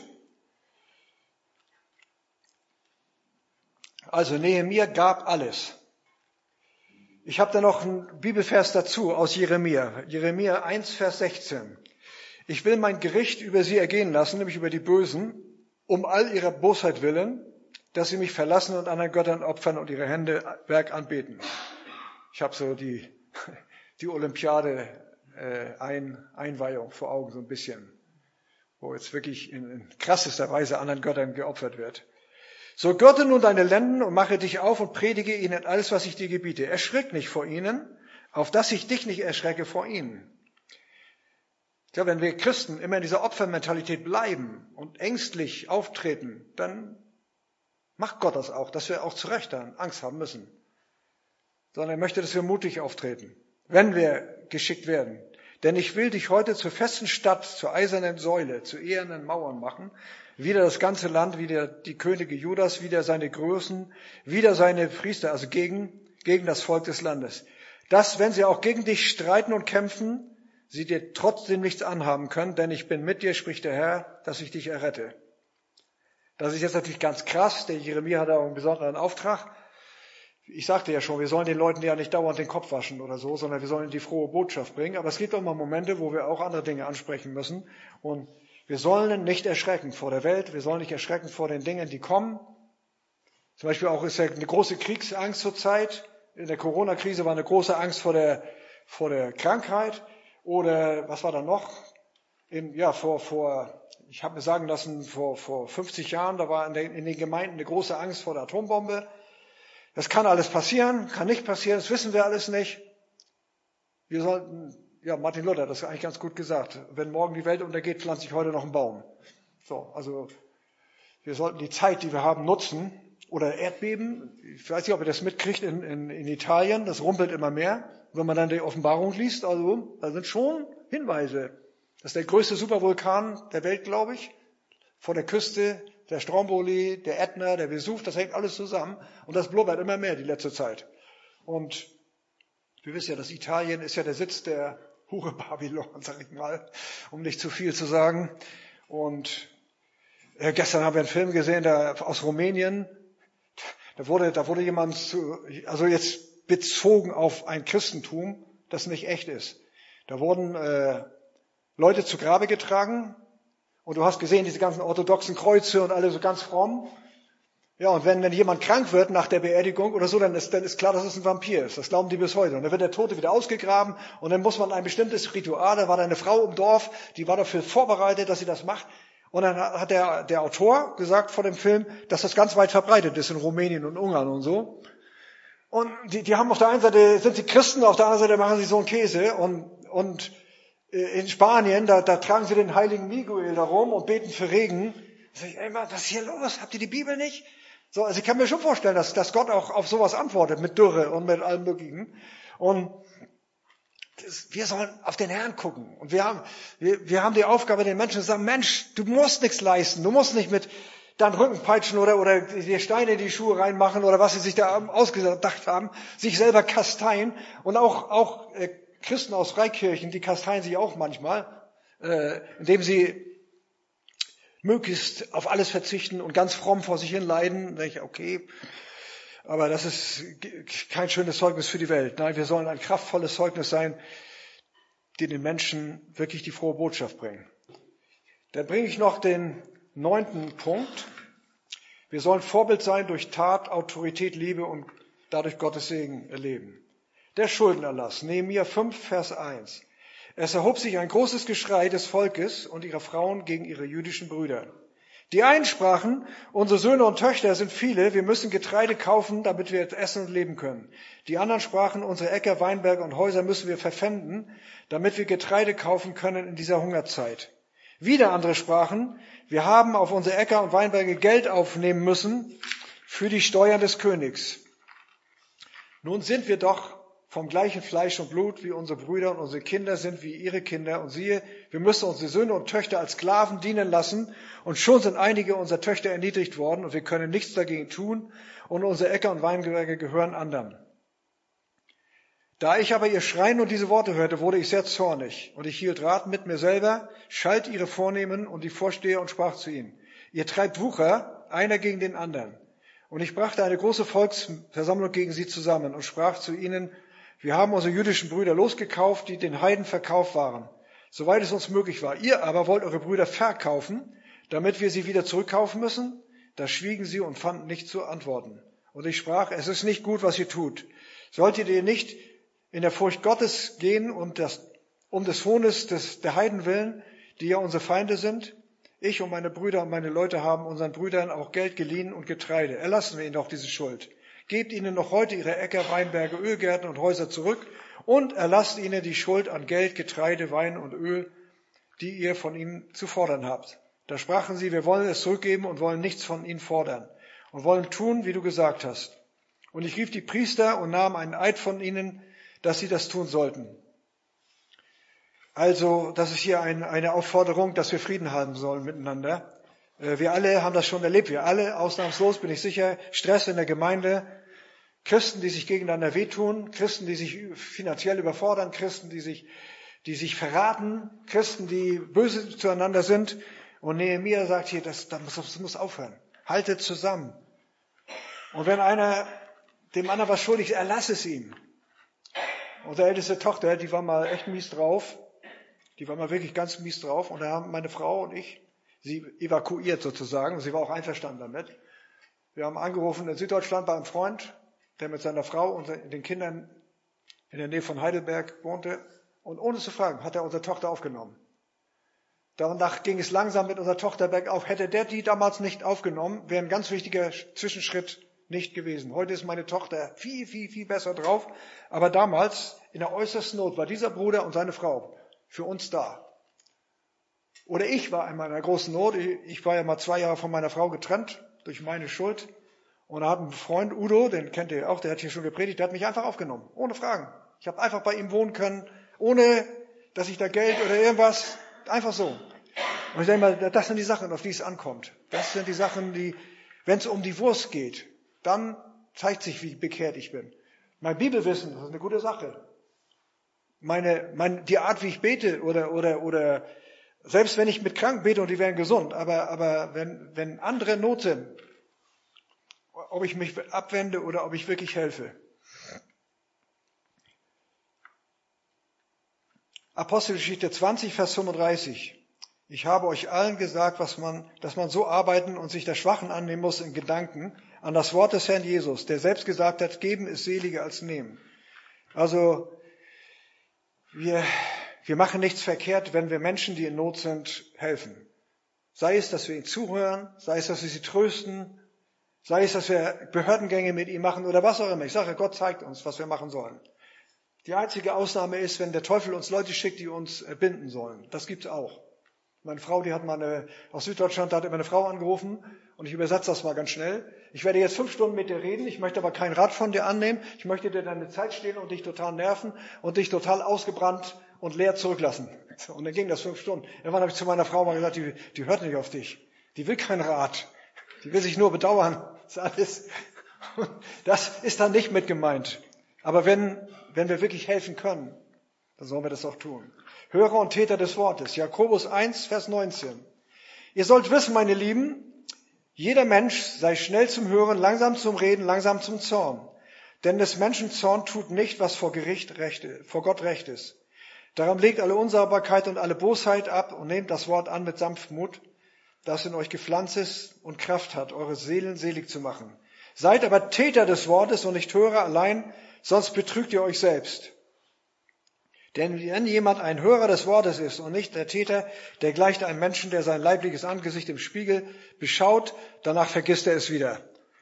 Also Nehemia gab alles. Ich habe da noch einen Bibelvers dazu aus Jeremia. Jeremia 1, Vers 16. Ich will mein Gericht über sie ergehen lassen, nämlich über die Bösen, um all ihrer Bosheit willen, dass sie mich verlassen und anderen Göttern opfern und ihre Hände Werk anbeten. Ich habe so die Olympiade Einweihung vor Augen so ein bisschen, wo jetzt wirklich in krassester Weise anderen Göttern geopfert wird. So gürte nun deine Lenden und mache dich auf und predige ihnen alles, was ich dir gebiete. Erschrick nicht vor ihnen, auf dass ich dich nicht erschrecke vor ihnen. Ja, wenn wir Christen immer in dieser Opfermentalität bleiben und ängstlich auftreten, dann macht Gott das auch, dass wir auch zu Recht dann Angst haben müssen. Sondern er möchte, dass wir mutig auftreten, wenn wir geschickt werden. Denn ich will dich heute zur festen Stadt, zur eisernen Säule, zu ehernen Mauern machen. Wieder das ganze Land, wieder die Könige Judas, wieder seine Größen, wieder seine Priester, also gegen das Volk des Landes. Dass, wenn sie auch gegen dich streiten und kämpfen, sie dir trotzdem nichts anhaben können, denn ich bin mit dir, spricht der Herr, dass ich dich errette. Das ist jetzt natürlich ganz krass. Der Jeremia hat auch einen besonderen Auftrag. Ich sagte ja schon, wir sollen den Leuten ja nicht dauernd den Kopf waschen oder so, sondern wir sollen die frohe Botschaft bringen. Aber es gibt auch mal Momente, wo wir auch andere Dinge ansprechen müssen. Und wir sollen nicht erschrecken vor der Welt. Wir sollen nicht erschrecken vor den Dingen, die kommen. Zum Beispiel auch ist ja eine große Kriegsangst zurzeit. In der Corona-Krise war eine große Angst vor der Krankheit. Oder was war da noch? Ich habe mir sagen lassen, vor 50 Jahren, da war in den Gemeinden eine große Angst vor der Atombombe. Das kann alles passieren, kann nicht passieren, das wissen wir alles nicht. Wir sollten, Martin Luther hat das eigentlich ganz gut gesagt, wenn morgen die Welt untergeht, pflanze ich heute noch einen Baum. So, also wir sollten die Zeit, die wir haben, nutzen. Oder Erdbeben, ich weiß nicht, ob ihr das mitkriegt in Italien, das rumpelt immer mehr. Wenn man dann die Offenbarung liest, also da sind schon Hinweise. Das ist der größte Supervulkan der Welt, glaube ich, vor der Küste, der Stromboli, der Ätna, der Vesuv, das hängt alles zusammen. Und das blubbert immer mehr die letzte Zeit. Und wir wissen ja, dass Italien ist ja der Sitz der Hure Babylon, sag ich mal, um nicht zu viel zu sagen. Und gestern haben wir einen Film gesehen aus Rumänien. Da wurde jemand also jetzt bezogen auf ein Christentum, das nicht echt ist. Da wurden Leute zu Grabe getragen und du hast gesehen, diese ganzen orthodoxen Kreuze und alle so ganz fromm. Ja, und wenn jemand krank wird nach der Beerdigung oder so, dann ist klar, dass es ein Vampir ist. Das glauben die bis heute. Und dann wird der Tote wieder ausgegraben und dann muss man ein bestimmtes Ritual, da war da eine Frau im Dorf, die war dafür vorbereitet, dass sie das macht. Und dann hat der Autor gesagt vor dem Film, dass das ganz weit verbreitet ist in Rumänien und Ungarn und so. Und die haben auf der einen Seite, sind sie Christen, auf der anderen Seite machen sie so einen Käse. Und in Spanien, da tragen sie den heiligen Miguel da rum und beten für Regen. Da sag ich, ey, was ist hier los? Habt ihr die Bibel nicht? So, also ich kann mir schon vorstellen, dass Gott auch auf sowas antwortet, mit Dürre und mit allem Möglichen. Und wir sollen auf den Herrn gucken. Und wir haben die Aufgabe, den Menschen zu sagen, Mensch, du musst nichts leisten. Du musst nicht mit deinen Rücken peitschen oder dir Steine in die Schuhe reinmachen oder was sie sich da ausgedacht haben, sich selber kasteien. Und auch Christen aus Freikirchen, die kasteien sich auch manchmal, indem sie möglichst auf alles verzichten und ganz fromm vor sich hin leiden. Da denke ich, okay, aber das ist kein schönes Zeugnis für die Welt. Nein, wir sollen ein kraftvolles Zeugnis sein, die den Menschen wirklich die frohe Botschaft bringen. Dann bringe ich noch den 9. Punkt. Wir sollen Vorbild sein durch Tat, Autorität, Liebe und dadurch Gottes Segen erleben. Der Schuldenerlass, Nehemia 5, Vers 1. Es erhob sich ein großes Geschrei des Volkes und ihrer Frauen gegen ihre jüdischen Brüder. Die einen sprachen, unsere Söhne und Töchter sind viele, wir müssen Getreide kaufen, damit wir essen und leben können. Die anderen sprachen, unsere Äcker, Weinberge und Häuser müssen wir verpfänden, damit wir Getreide kaufen können in dieser Hungerzeit. Wieder andere sprachen, wir haben auf unsere Äcker und Weinberge Geld aufnehmen müssen für die Steuern des Königs. Nun sind wir doch vom gleichen Fleisch und Blut wie unsere Brüder und unsere Kinder sind wie ihre Kinder. Und siehe, wir müssen unsere Söhne und Töchter als Sklaven dienen lassen. Und schon sind einige unserer Töchter erniedrigt worden und wir können nichts dagegen tun. Und unsere Äcker und Weinberge gehören anderen. Da ich aber ihr Schreien und diese Worte hörte, wurde ich sehr zornig. Und ich hielt Rat mit mir selber, schalt ihre Vornehmen und die Vorsteher und sprach zu ihnen. Ihr treibt Wucher, einer gegen den anderen. Und ich brachte eine große Volksversammlung gegen sie zusammen und sprach zu ihnen, wir haben unsere jüdischen Brüder losgekauft, die den Heiden verkauft waren, soweit es uns möglich war. Ihr aber wollt eure Brüder verkaufen, damit wir sie wieder zurückkaufen müssen? Da schwiegen sie und fanden nicht zu antworten. Und ich sprach, es ist nicht gut, was ihr tut. Solltet ihr nicht in der Furcht Gottes gehen und um des Hohnes der Heiden willen, die ja unsere Feinde sind? Ich und meine Brüder und meine Leute haben unseren Brüdern auch Geld geliehen und Getreide. Erlassen wir ihnen doch diese Schuld. Gebt ihnen noch heute ihre Äcker, Weinberge, Ölgärten und Häuser zurück und erlasst ihnen die Schuld an Geld, Getreide, Wein und Öl, die ihr von ihnen zu fordern habt. Da sprachen sie, wir wollen es zurückgeben und wollen nichts von ihnen fordern und wollen tun, wie du gesagt hast. Und ich rief die Priester und nahm einen Eid von ihnen, dass sie das tun sollten. Also, das ist hier eine Aufforderung, dass wir Frieden haben sollen miteinander. Wir alle haben das schon erlebt. Wir alle, ausnahmslos bin ich sicher, Stress in der Gemeinde, Christen, die sich gegeneinander wehtun, Christen, die sich finanziell überfordern, Christen, die sich verraten, Christen, die böse zueinander sind. Und Nehemia sagt hier, das muss aufhören. Haltet zusammen. Und wenn einer dem anderen was schuldig ist, erlass es ihm. Unsere älteste Tochter, die war mal echt mies drauf. Die war mal wirklich ganz mies drauf. Und da haben meine Frau und ich sie evakuiert sozusagen. Sie war auch einverstanden damit. Wir haben angerufen in Süddeutschland bei einem Freund, der mit seiner Frau und den Kindern in der Nähe von Heidelberg wohnte. Und ohne zu fragen, hat er unsere Tochter aufgenommen. Danach ging es langsam mit unserer Tochter bergauf. Hätte der die damals nicht aufgenommen, wäre ein ganz wichtiger Zwischenschritt nicht gewesen. Heute ist meine Tochter viel, viel, viel besser drauf. Aber damals, in der äußersten Not, war dieser Bruder und seine Frau für uns da. Oder ich war einmal in einer großen Not. Ich war ja mal 2 Jahre von meiner Frau getrennt durch meine Schuld. Und da hat ein Freund, Udo, den kennt ihr auch, der hat hier schon gepredigt, der hat mich einfach aufgenommen, ohne Fragen. Ich habe einfach bei ihm wohnen können, ohne dass ich da Geld oder irgendwas, einfach so. Und ich denke mal, das sind die Sachen, auf die es ankommt. Das sind die Sachen, die, wenn es um die Wurst geht, dann zeigt sich, wie bekehrt ich bin. Mein Bibelwissen, das ist eine gute Sache. Die Art, wie ich bete oder selbst wenn ich mit Kranken bete und die werden gesund, aber wenn andere Not sind, ob ich mich abwende oder ob ich wirklich helfe. Apostelgeschichte 20, Vers 35. Ich habe euch allen gesagt, dass man so arbeiten und sich der Schwachen annehmen muss in Gedanken an das Wort des Herrn Jesus, der selbst gesagt hat, geben ist seliger als nehmen. Also, wir machen nichts verkehrt, wenn wir Menschen, die in Not sind, helfen. Sei es, dass wir ihnen zuhören, sei es, dass wir sie trösten, sei es, dass wir Behördengänge mit ihm machen oder was auch immer. Ich sage, Gott zeigt uns, was wir machen sollen. Die einzige Ausnahme ist, wenn der Teufel uns Leute schickt, die uns binden sollen. Das gibt's auch. Meine Frau, die hat mal aus Süddeutschland, da hat immer eine Frau angerufen und ich übersetze das mal ganz schnell. Ich werde jetzt 5 Stunden mit dir reden, ich möchte aber kein Rat von dir annehmen. Ich möchte dir deine Zeit stehlen und dich total nerven und dich total ausgebrannt und leer zurücklassen. Und dann ging das 5 Stunden. Irgendwann habe ich zu meiner Frau mal gesagt, die hört nicht auf dich. Die will keinen Rat. Die will sich nur bedauern. Das ist alles. Das ist dann nicht mit gemeint. Aber wenn wir wirklich helfen können, dann sollen wir das auch tun. Hörer und Täter des Wortes. Jakobus 1, Vers 19. Ihr sollt wissen, meine Lieben, jeder Mensch sei schnell zum Hören, langsam zum Reden, langsam zum Zorn. Denn des Menschen Zorn tut nicht, was vor Gott recht ist. Darum legt alle Unsauberkeit und alle Bosheit ab und nehmt das Wort an mit Sanftmut, das in euch gepflanzt ist und Kraft hat, eure Seelen selig zu machen. Seid aber Täter des Wortes und nicht Hörer allein, sonst betrügt ihr euch selbst. Denn wenn jemand ein Hörer des Wortes ist und nicht der Täter, der gleicht einem Menschen, der sein leibliches Angesicht im Spiegel beschaut, danach vergisst er es wieder.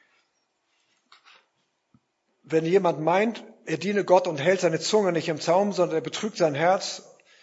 Wenn jemand meint, er diene Gott und hält seine Zunge nicht im Zaum, sondern er betrügt sein Herz,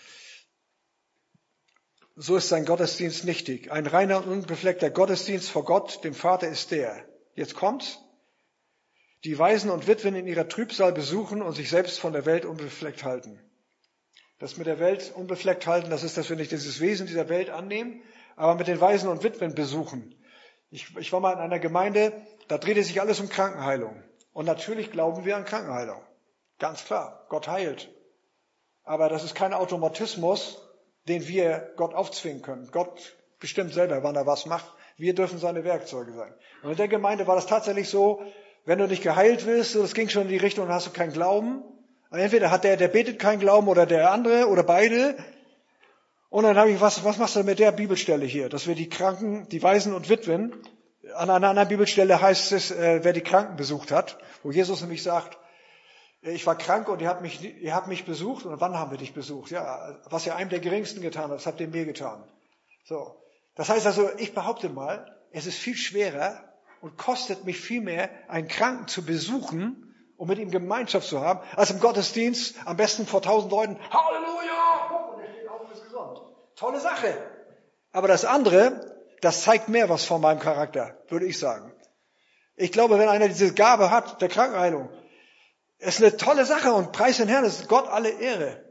so ist sein Gottesdienst nichtig. Ein reiner und unbefleckter Gottesdienst vor Gott, dem Vater, ist der. Jetzt kommt's. Die Waisen und Witwen in ihrer Trübsal besuchen und sich selbst von der Welt unbefleckt halten. Das mit der Welt unbefleckt halten, das ist, dass wir nicht dieses Wesen dieser Welt annehmen, aber mit den Waisen und Witwen besuchen. Ich war mal in einer Gemeinde, da drehte sich alles um Krankenheilung. Und natürlich glauben wir an Krankenheilung. Ganz klar, Gott heilt. Aber das ist kein Automatismus, den wir Gott aufzwingen können. Gott bestimmt selber, wann er was macht. Wir dürfen seine Werkzeuge sein. Und in der Gemeinde war das tatsächlich so, wenn du nicht geheilt wirst, das ging schon in die Richtung, hast du keinen Glauben. Entweder hat der betet keinen Glauben oder der andere oder beide. Und dann habe ich, was machst du mit der Bibelstelle hier? Dass wir die Kranken, die Waisen und Witwen, an einer anderen Bibelstelle heißt es, wer die Kranken besucht hat, wo Jesus nämlich sagt, ich war krank und ihr habt mich besucht. Und wann haben wir dich besucht? Ja, was ihr einem der Geringsten getan habt, das habt ihr mir getan. So. Das heißt also, ich behaupte mal, es ist viel schwerer und kostet mich viel mehr, einen Kranken zu besuchen, um mit ihm Gemeinschaft zu haben, als im Gottesdienst, am besten vor 1000 Leuten, Halleluja! Und er steht auf und ist gesund. Tolle Sache. Aber das andere, das zeigt mehr was von meinem Charakter, würde ich sagen. Ich glaube, wenn einer diese Gabe hat, der Krankenheilung, ist eine tolle Sache und preis den Herrn, ist Gott alle Ehre.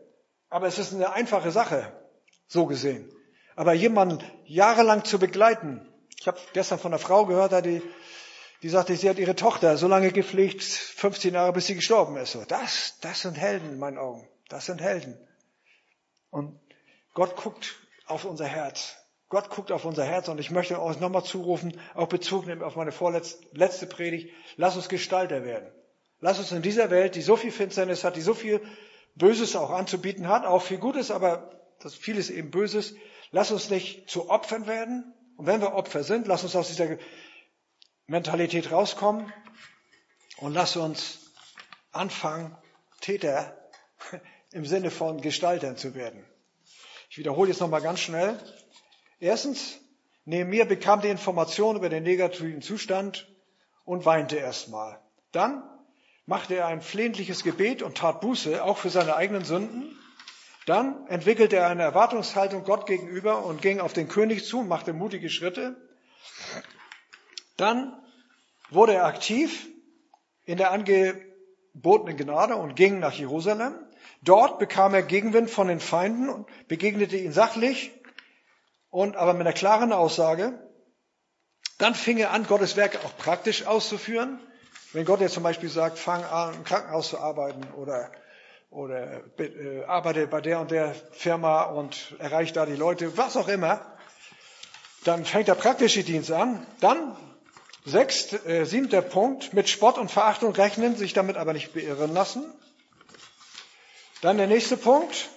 Aber es ist eine einfache Sache, so gesehen. Aber jemanden jahrelang zu begleiten. Ich habe gestern von einer Frau gehört, die sagte, sie hat ihre Tochter so lange gepflegt, 15 Jahre, bis sie gestorben ist. So, das sind Helden in meinen Augen. Das sind Helden. Und Gott guckt auf unser Herz. Gott guckt auf unser Herz. Und ich möchte euch nochmal zurufen, auch Bezug nehmen auf meine letzte Predigt. Lass uns Gestalter werden. Lass uns in dieser Welt, die so viel Finsternis hat, die so viel Böses auch anzubieten hat, auch viel Gutes, aber das vieles eben Böses. Lass uns nicht zu Opfern werden. Und wenn wir Opfer sind, lass uns aus dieser Mentalität rauskommen und lass uns anfangen, Täter im Sinne von Gestaltern zu werden. Ich wiederhole jetzt nochmal ganz schnell. Erstens, Nehemia bekam die Information über den negativen Zustand und weinte erstmal. Dann machte er ein flehentliches Gebet und tat Buße, auch für seine eigenen Sünden. Dann entwickelte er eine Erwartungshaltung Gott gegenüber und ging auf den König zu und machte mutige Schritte. Dann wurde er aktiv in der angebotenen Gnade und ging nach Jerusalem. Dort bekam er Gegenwind von den Feinden und begegnete ihnen sachlich, aber mit einer klaren Aussage. Dann fing er an, Gottes Werke auch praktisch auszuführen. Wenn Gott jetzt zum Beispiel sagt, fang an, im Krankenhaus zu arbeiten oder arbeite bei der und der Firma und erreicht da die Leute, was auch immer, dann fängt der praktische Dienst an. Dann 7. Punkt, mit Spott und Verachtung rechnen, sich damit aber nicht beirren lassen. Dann der nächste Punkt,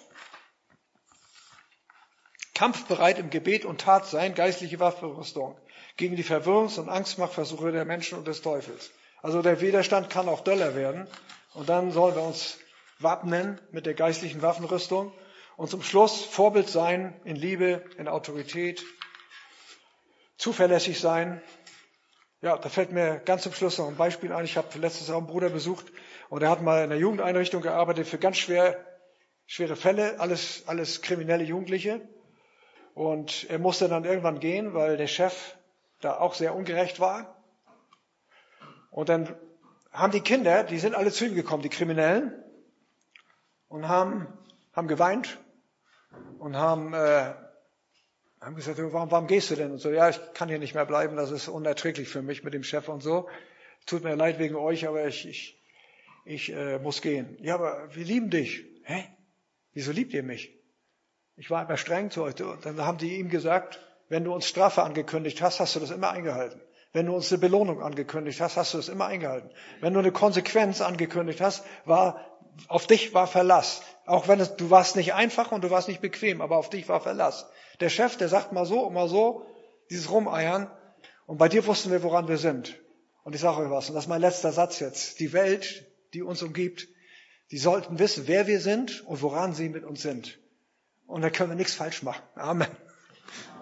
kampfbereit im Gebet und Tat sein, geistliche Waffenrüstung gegen die Verwirrungs- und Angstmachtversuche der Menschen und des Teufels. Also der Widerstand kann auch doller werden. Und dann sollen wir uns wappnen mit der geistlichen Waffenrüstung und zum Schluss Vorbild sein in Liebe, in Autorität, zuverlässig sein. Ja, da fällt mir ganz zum Schluss noch ein Beispiel ein. Ich habe letztes Jahr einen Bruder besucht und er hat mal in einer Jugendeinrichtung gearbeitet für ganz schwere Fälle, alles kriminelle Jugendliche. Und er musste dann irgendwann gehen, weil der Chef da auch sehr ungerecht war. Und dann haben die Kinder, die sind alle zu ihm gekommen, die Kriminellen, und haben geweint und haben gesagt, warum gehst du denn? Und so, ja, ich kann hier nicht mehr bleiben, das ist unerträglich für mich mit dem Chef und so. Tut mir leid wegen euch, aber ich muss gehen. Ja, aber wir lieben dich. Hä? Wieso liebt ihr mich? Ich war immer streng zu euch. Und dann haben die ihm gesagt, wenn du uns Strafe angekündigt hast, hast du das immer eingehalten. Wenn du uns eine Belohnung angekündigt hast, hast du das immer eingehalten. Wenn du eine Konsequenz angekündigt hast, auf dich war Verlass. Auch wenn du warst nicht einfach und du warst nicht bequem, aber auf dich war Verlass. Der Chef, der sagt mal so, dieses Rumeiern. Und bei dir wussten wir, woran wir sind. Und ich sage euch was, und das ist mein letzter Satz jetzt. Die Welt, die uns umgibt, die sollten wissen, wer wir sind und woran sie mit uns sind. Und da können wir nichts falsch machen. Amen.